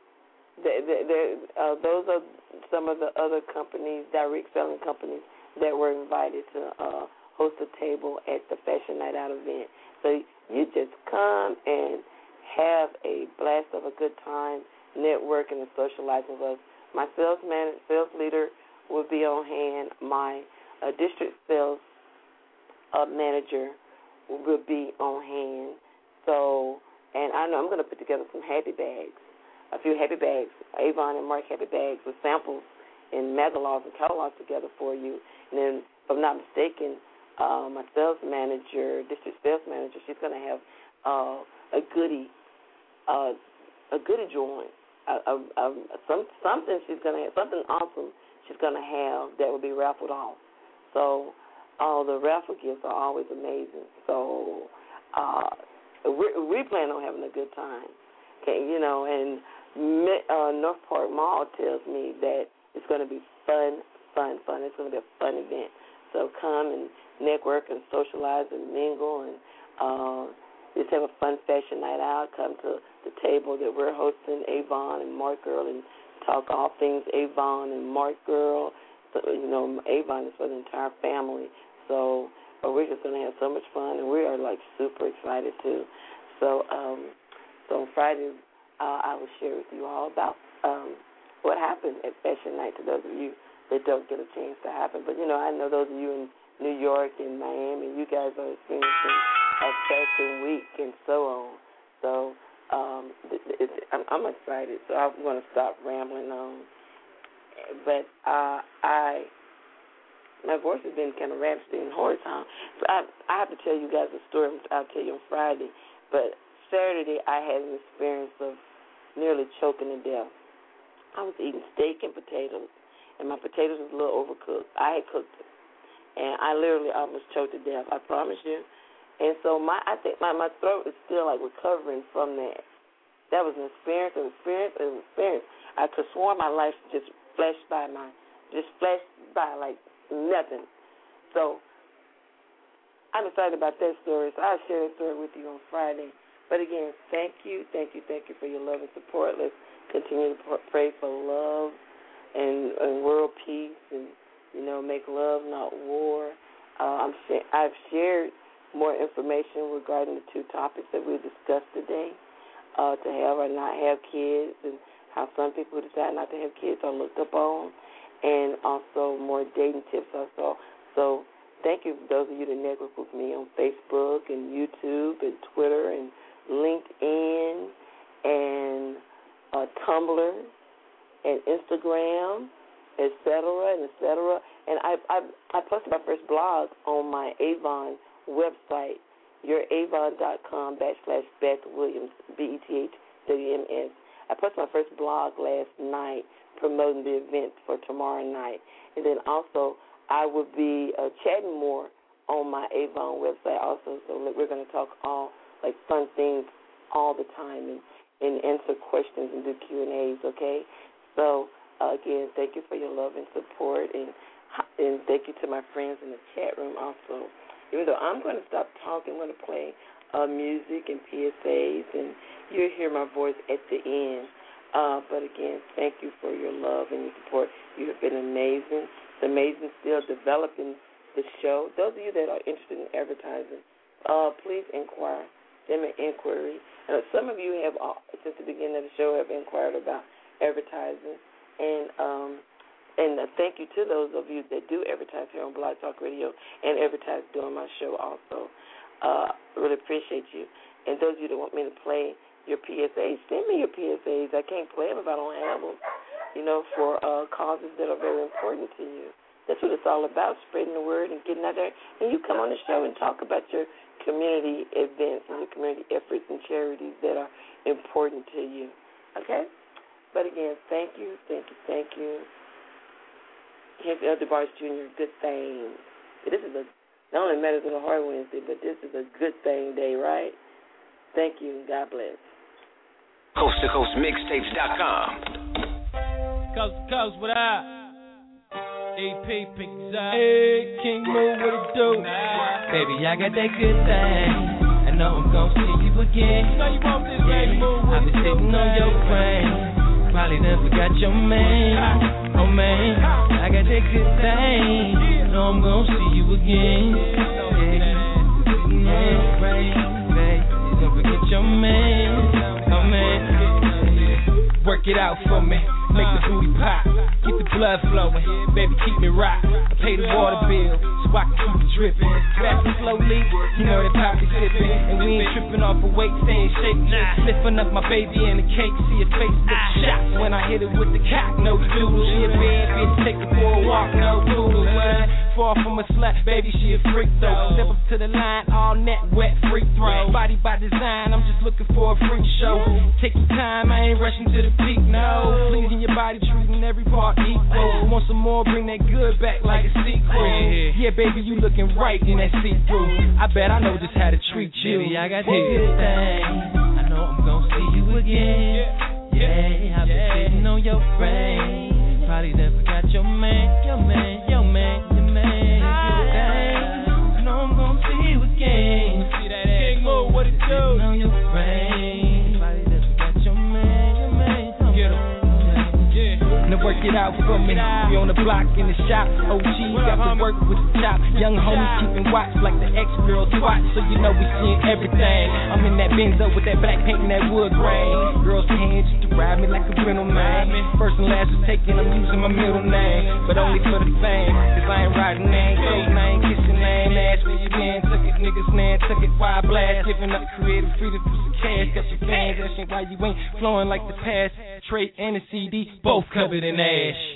Those are some of the other companies, direct selling companies, that were invited to host a table at the Fashion Night Out event. So you just come and have a blast of a good time, networking and socializing with us. My sales leader will be on hand. My district sales manager will be on hand. And I know I'm going to put together some happy bags, a few happy bags, Avon and Mark happy bags with samples and megalogs and catalogs together for you. And then, if I'm not mistaken, my sales manager, district sales manager, she's going to have a goodie joint, something she's going to have, something awesome she's going to have that will be raffled off. So all the raffle gifts are always amazing. So we plan on having a good time. Okay, and Northport Mall tells me that it's going to be fun. It's going to be a fun event. So come and network and socialize and mingle and just have a fun fashion night out. Come to the table that we're hosting, Avon and Mark Girl, and talk all things Avon and Mark Girl. So, Avon is for the entire family. So we're just going to have so much fun, and we are, super excited, too. So on Friday, I will share with you all about what happened at Fashion Night to those of you that don't get a chance to happen. But, I know those of you in New York and Miami, you guys are experiencing a Fashion Week and so on. So I'm excited, so I'm going to stop rambling on. But my voice has been kind of raspy and hoarse, huh? So I have to tell you guys a story I'll tell you on Friday. But Saturday I had an experience of nearly choking to death. I was eating steak and potatoes, and my potatoes was a little overcooked. I had cooked them, and I literally almost choked to death, I promise you. And so I think my throat is still, recovering from that. That was an experience. I could have sworn my life just flashed by like nothing. So I'm excited about that story. So I'll share that story with you on Friday. But again, thank you for your love and support. Let's continue to pray for love and world peace, and make love, not war. I've shared more information regarding the two topics that we discussed today, to have or not have kids, and how some people decide not to have kids are looked upon, and also more dating tips also. So thank you for those of you that network with me on Facebook and YouTube and Twitter and LinkedIn and Tumblr and Instagram, etc. And I posted my first blog on my Avon website, youravon.com/Beth Williams, BETHWMS. I posted my first blog last night promoting the event for tomorrow night. And then also I will be chatting more on my Avon website also. So we're going to talk all fun things all the time and answer questions and do Q&As, okay? So, again, thank you for your love and support, and thank you to my friends in the chat room also. Even though I'm going to stop talking, I'm going to play music and PSAs, and you'll hear my voice at the end. But, again, thank you for your love and your support. You have been amazing. It's amazing still developing the show. Those of you that are interested in advertising, please inquire send me an inquiry. Some of you have, since the beginning of the show, have inquired about advertising. And thank you to those of you that do advertise here on Blog Talk Radio and advertise during my show also. Really appreciate you. And those of you that want me to play your PSAs, send me your PSAs. I can't play them if I don't have them, for causes that are very important to you. That's what it's all about, spreading the word and getting out there. And you come on the show and talk about your community events and your community efforts and charities that are important to you. Okay? But again, thank you. Here's Elder Barnes Jr., Good Thing. This is not only matters on a hard Wednesday, but this is a good thing day, right? Thank you. God bless. Coast to Coast Mixtapes.com. Coast to Coast, what up? AP, Pink Zai. Hey, King Moo, what it do? Baby, I got that good thing. I know I'm gon' see you again. You know you want this, baby, Moo. I've been sitting on your brain. Probably done forgot your man. Oh, man, I got that good thing. I know I'm gon' see you again. Sitting on your brain, baby. Don't forget your man. Oh, man. Work it out for me. Make the booty pop, get the blood flowing, baby keep me rock. I pay the water bill, so I can keep it dripping. Rapping slowly, you know that poppy sipping. And we ain't tripping off a weight, staying shaking. Sniffing up my baby in the cake, see her face look shocked when I hit it with the cock. No doodle, she a bad bitch, take her for a walk, no doodle. Far from a slut, baby she a freak though. Step up to the line, all net, wet, free throw. Body by design, I'm just looking for a freak show. Take your time, I ain't rushing to the peak, no. Pleasing your body, treating every part equal. Want some more, bring that good back like a sequel. Yeah, baby, you looking right in that see-through. I bet I know just how to treat you. Baby, I got that good thing. I know I'm gon' see you again. Yeah, I've been sitting on your brain. Probably done forgot your man. Good thing. I know I'm gon' see you again. See that ass? King Mo, what it do? Sitting on your brain. Probably done forgot your man. Get him. Now work it out for me. We on the block in the shop. OG got to work with the chop. Young homies keeping watch like the ex-girl twat. So you know we seeing everything. I'm in that Benzo with that black paint and that wood grain. Girls paying just to ride me like a rental man. First and last is taken, I'm using my middle name. But only for the fame. Cause I ain't riding name, close name, kissing name. Ask where you been, took it, niggas man, took it, why blast. Giving up creative freedom for some cash. Got your fans asking why you ain't flowing like the past. Trade and the CD, both covered in ash.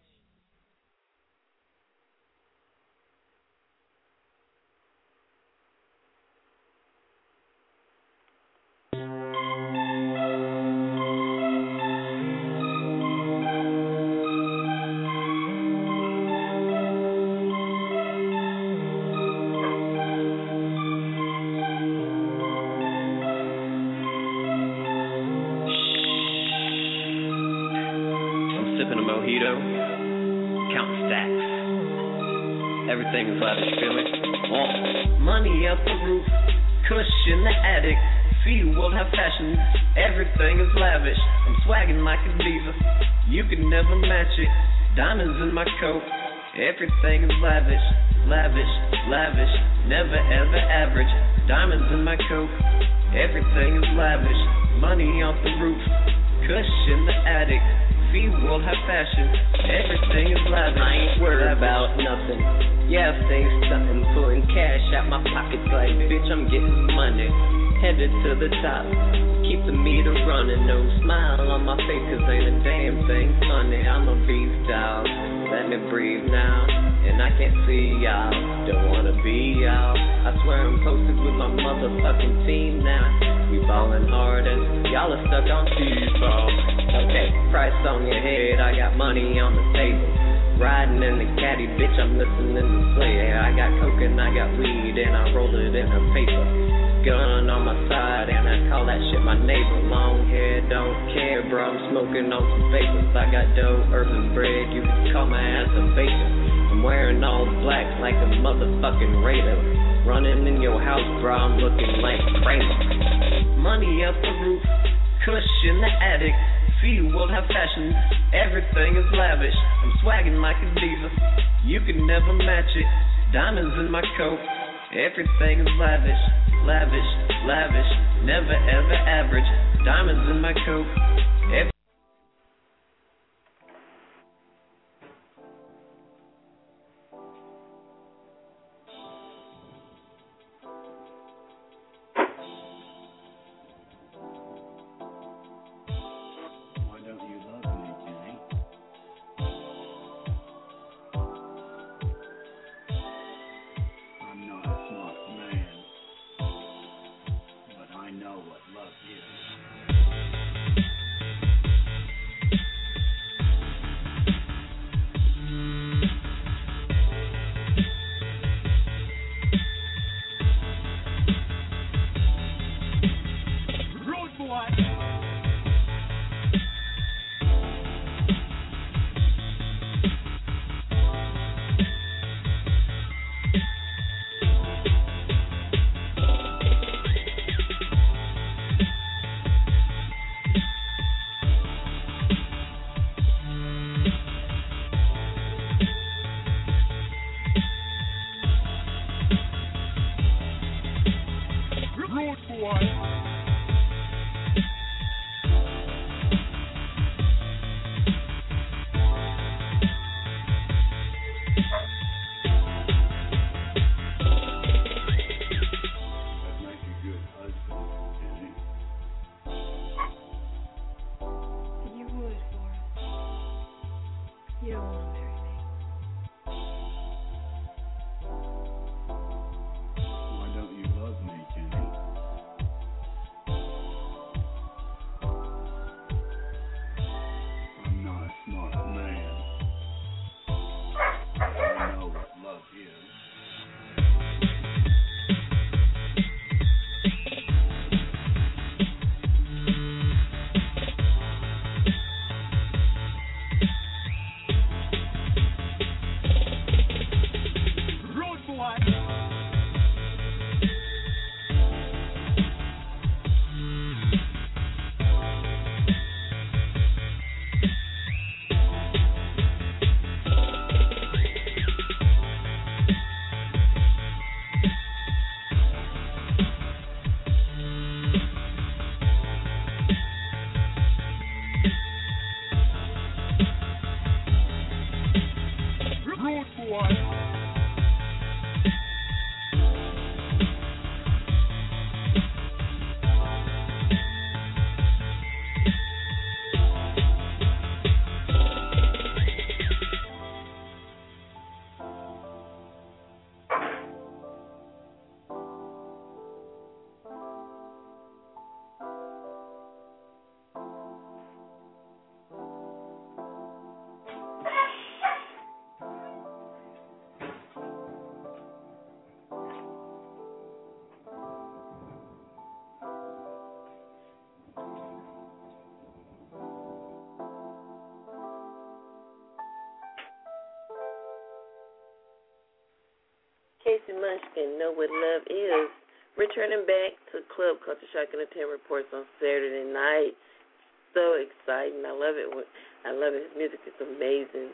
Everything is lavish, feel me? Money out the roof, cushion the attic, feet will have fashion, everything is lavish. I'm swagging like a diva, you can never match it. Diamonds in my coat, everything is lavish, lavish, lavish, never ever average. Diamonds in my coat, everything is lavish. Money off the roof, cushion the attic, feet will have fashion, everything is lavish. I ain't worried about nothing. Yeah, things stunting, pulling cash out my pockets like, bitch, I'm getting money. Headed to the top, keep the meter running. No smile on my face, cause ain't a damn thing funny. I'm a beast out, let me breathe now. And I can't see y'all, don't wanna be y'all. I swear I'm posted with my motherfucking team now. We ballin' hard and y'all are stuck on T-ball. Okay, price on your head, I got money on the table. Riding in the caddy, bitch, I'm listening to Slayer. I got coke and I got weed and I roll it in a paper. Gun on my side and I call that shit my neighbor. Long hair, don't care, bro, I'm smoking on some vapors. I got dough, urban bread, you can call my ass a baker. I'm wearing all black like a motherfucking raider. Running in your house, bro, I'm looking like Kramer. Money up the roof, cushion the attic. Feet will have fashion, everything is lavish. I'm swagging like a diva, you can never match it. Diamonds in my coat, everything is lavish, lavish, lavish, never ever average. Diamonds in my coat. Casey Munchkin, Know What Love Is, returning back to Club Culture Shock and the 10 Reports on Saturday night. So exciting. I love it. I love it. His music is amazing.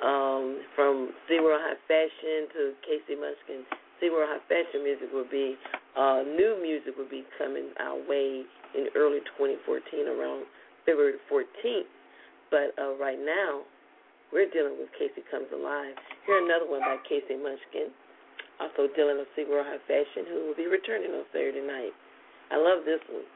From SeaWorld High Fashion to Casey Munchkin. SeaWorld High Fashion music will be, new music will be coming our way in early 2014, around February 14th. But right now, we're dealing with Casey Comes Alive. Here's another one by Casey Munchkin. Also dealing with SeaWorld High Fashion, who will be returning on Saturday night. I love this one.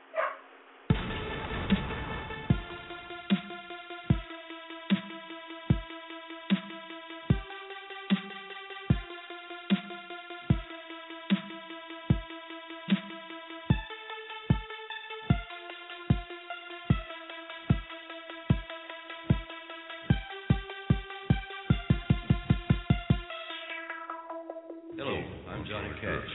Hello, I'm Johnny Cash.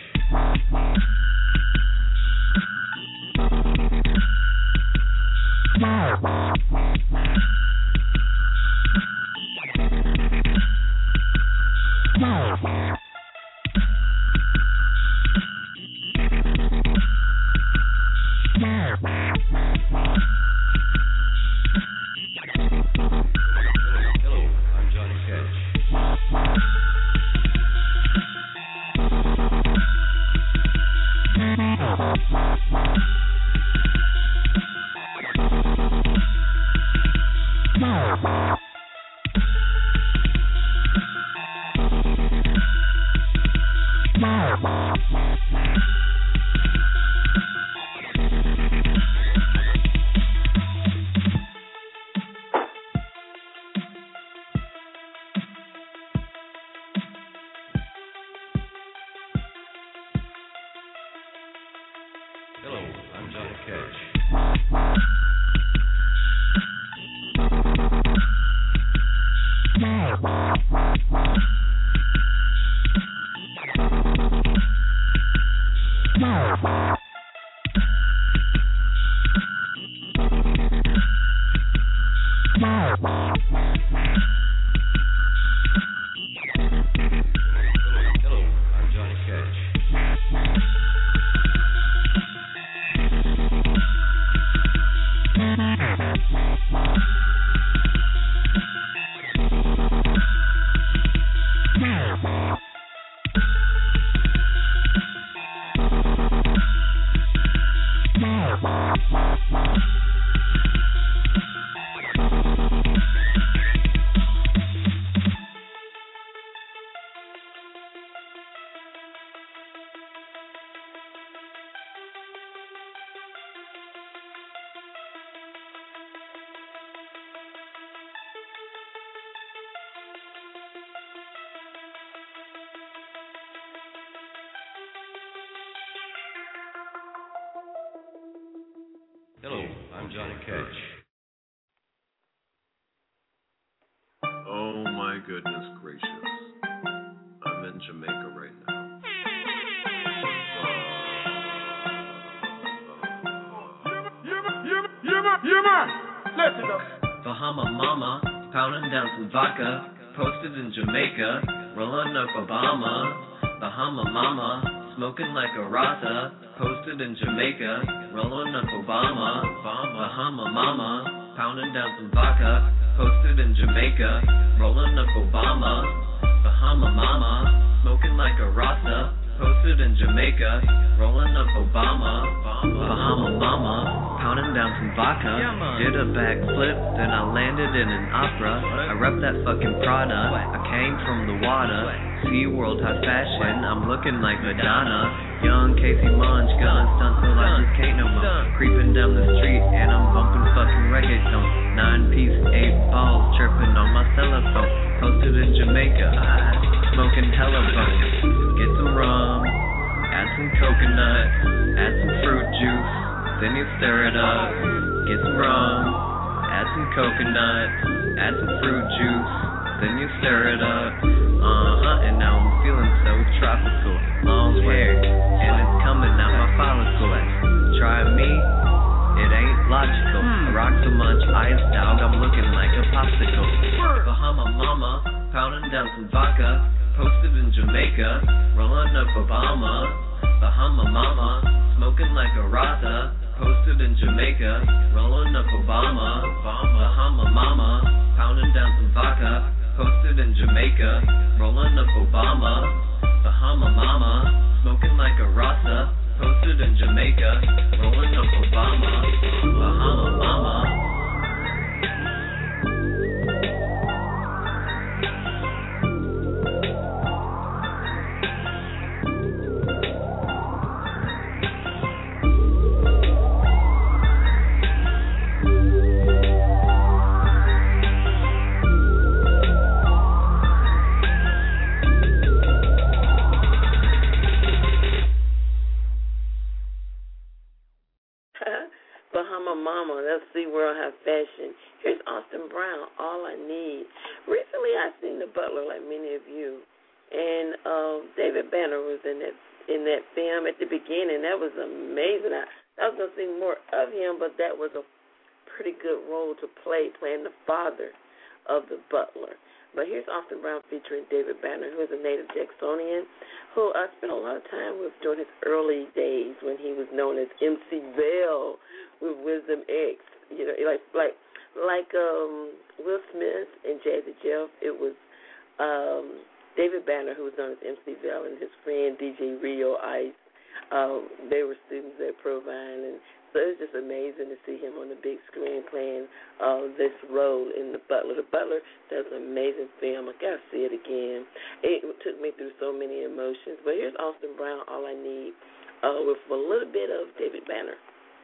Hello, I'm Johnny Cash. Hello, I'm Johnny Cash. Hello, I'm Johnny Cash. Oh my goodness gracious. I'm in Jamaica right now. Bahama Mama, pounding down some vodka, posted in Jamaica, rolling up Obama. Bahama Mama, smoking like a Rasta, posted in Jamaica, rolling up Obama. Bahama Mama, pounding down some vodka, posted in Jamaica, rolling up Obama. Bahama Mama, smoking like a Rasta, posted in Jamaica, rolling up Obama. Bahama Mama, pounding down some vodka, did a backflip, then I landed in an opera. I rep that fucking Prada, I came from the water. SeaWorld high fashion, I'm looking like Madonna. Young Casey Munch, gun stunt till I just can't no more. Creeping down the street and I'm bumping fucking reggaeton. 9-piece, 8 balls, chirping on my telephone. Posted in Jamaica, smoking hella bones. Get some rum, add some coconut, add some fruit juice, then you stir it up. Get some rum, add some coconut, add some fruit juice, then you stir it up. And now I'm feeling so tropical. Long hair, and it's coming out my follicles. Try me, it ain't logical. I rock so much ice, dog, I'm looking like a popsicle. Bahama Mama, pounding down some vodka, posted in Jamaica, rolling up Obama. Bahama Mama, smoking like a Rasta, posted in Jamaica, rolling up Obama. Bahama Mama, pounding down some vodka, posted in Jamaica, rolling up Obama. Bahama Mama, smoking like a Rasta, posted in Jamaica, rolling up Obama. Bahama Mama. Bahama Mama, that's SeaWorld High Fashion. Here's Austin Brown, All I Need. Recently, I seen The Butler, like many of you, and David Banner was in that film at the beginning. That was amazing. I was gonna see more of him, but that was a pretty good role to play, playing the father of the butler. But here's Austin Brown featuring David Banner, who is a native Jacksonian, who I spent a lot of time with during his early days when he was known as MC Bell with Wisdom X. You know, like Will Smith and Jazzy Jeff. It was David Banner, who was known as MC Bell, and his friend DJ Rio Ice. They were students at Provine, and so it was just amazing to see him on the big screen playing this role in The Butler. The Butler does an amazing film. I got to see it again. It took me through so many emotions. But here's Austin Brown, All I Need, with a little bit of David Banner.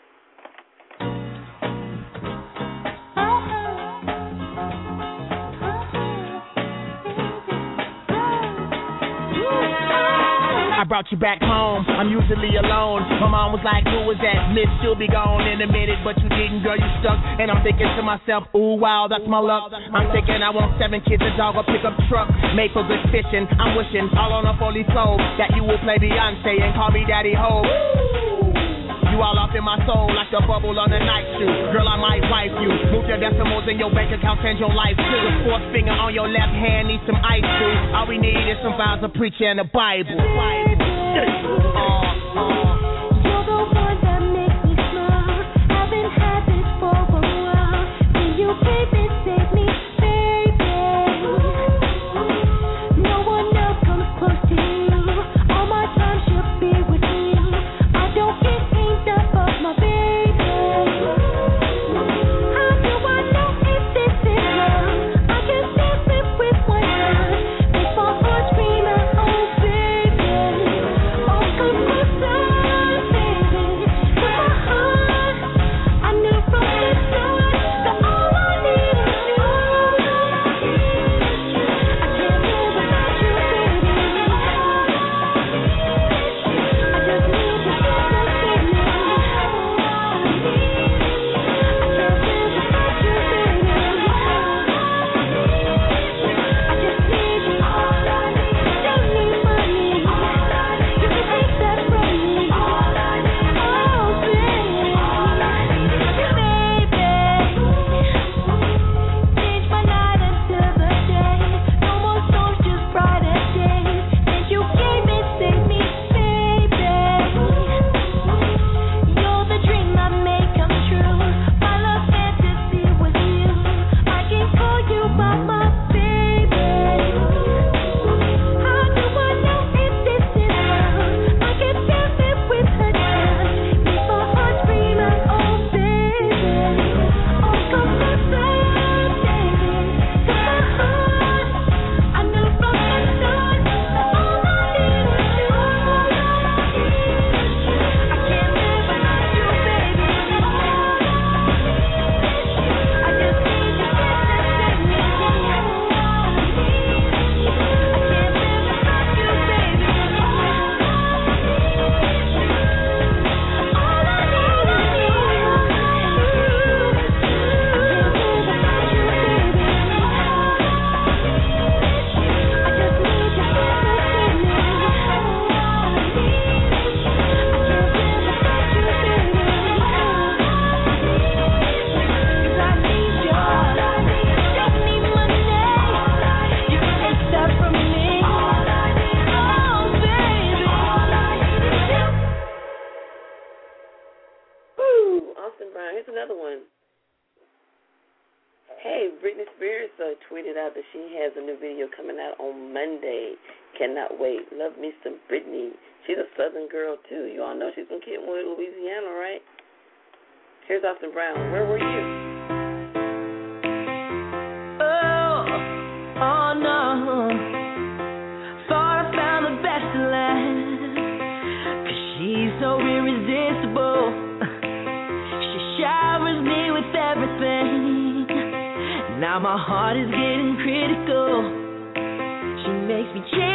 I brought you back home, I'm usually alone. My mom was like, who was that? Miss, she'll be gone in a minute, but you didn't, girl, you stuck. And I'm thinking to myself, ooh, wow, that's my luck. I'm thinking I want 7 kids, a dog, a pickup truck, made for good fishing. I'm wishing all on a 40 flow that you will play Beyonce and call me Daddy Ho. You all up in my soul like the bubble on a night shoe. Girl, I might wipe you. Move your decimals in your bank account, change your life too. The fourth finger on your left hand needs some ice too. All we need is some vows, a preacher, and a Bible. You're the one that makes me smile. Haven't had this for a while. Then you came and saved me, baby. No one else comes close to you. All my time should be with you. I don't get enough of my baby. How do I know if this is love? I can sense it with my eyes. Make my heart scream out, oh baby. Oh, come closer, baby. To my heart. I knew from the start that all I need is you. I can't live without you, baby. I just need to feel this baby. I can't live without you, baby. I just need you. Don't need money. You can take that from me. Oh, baby. Change my night into the day. No more storms, just brighter days. And you came and saved me, baby. You're the dream I make come true. My love fantasy with you. I can call you mama, baby. How do I know if this is love? I can feel it with her touch. Make my heart scream out, oh baby. Oh, come closer, baby. To my heart. I knew from the start that all I need is you. I can't live without you, baby. I just need you to save me. I can't live without you, baby. All I need is you. I can't live without you, baby. I just need you to save me. I can't live without you, baby. 'Cause I need you. Don't need money. You can take that from me. Oh, baby. Woo! Austin Brown. Here's another one. Hey, Britney Spears tweeted out that she has a new video coming out on Monday. Cannot wait. Love me some Britney. She's a Southern girl, too. You all know she's from Kentwood, Louisiana, right? Here's Austin Brown. Where were you? Oh no. Thought I found the best in life. 'Cause she's so irresistible. She showers me with everything. Now my heart is getting critical. She makes me change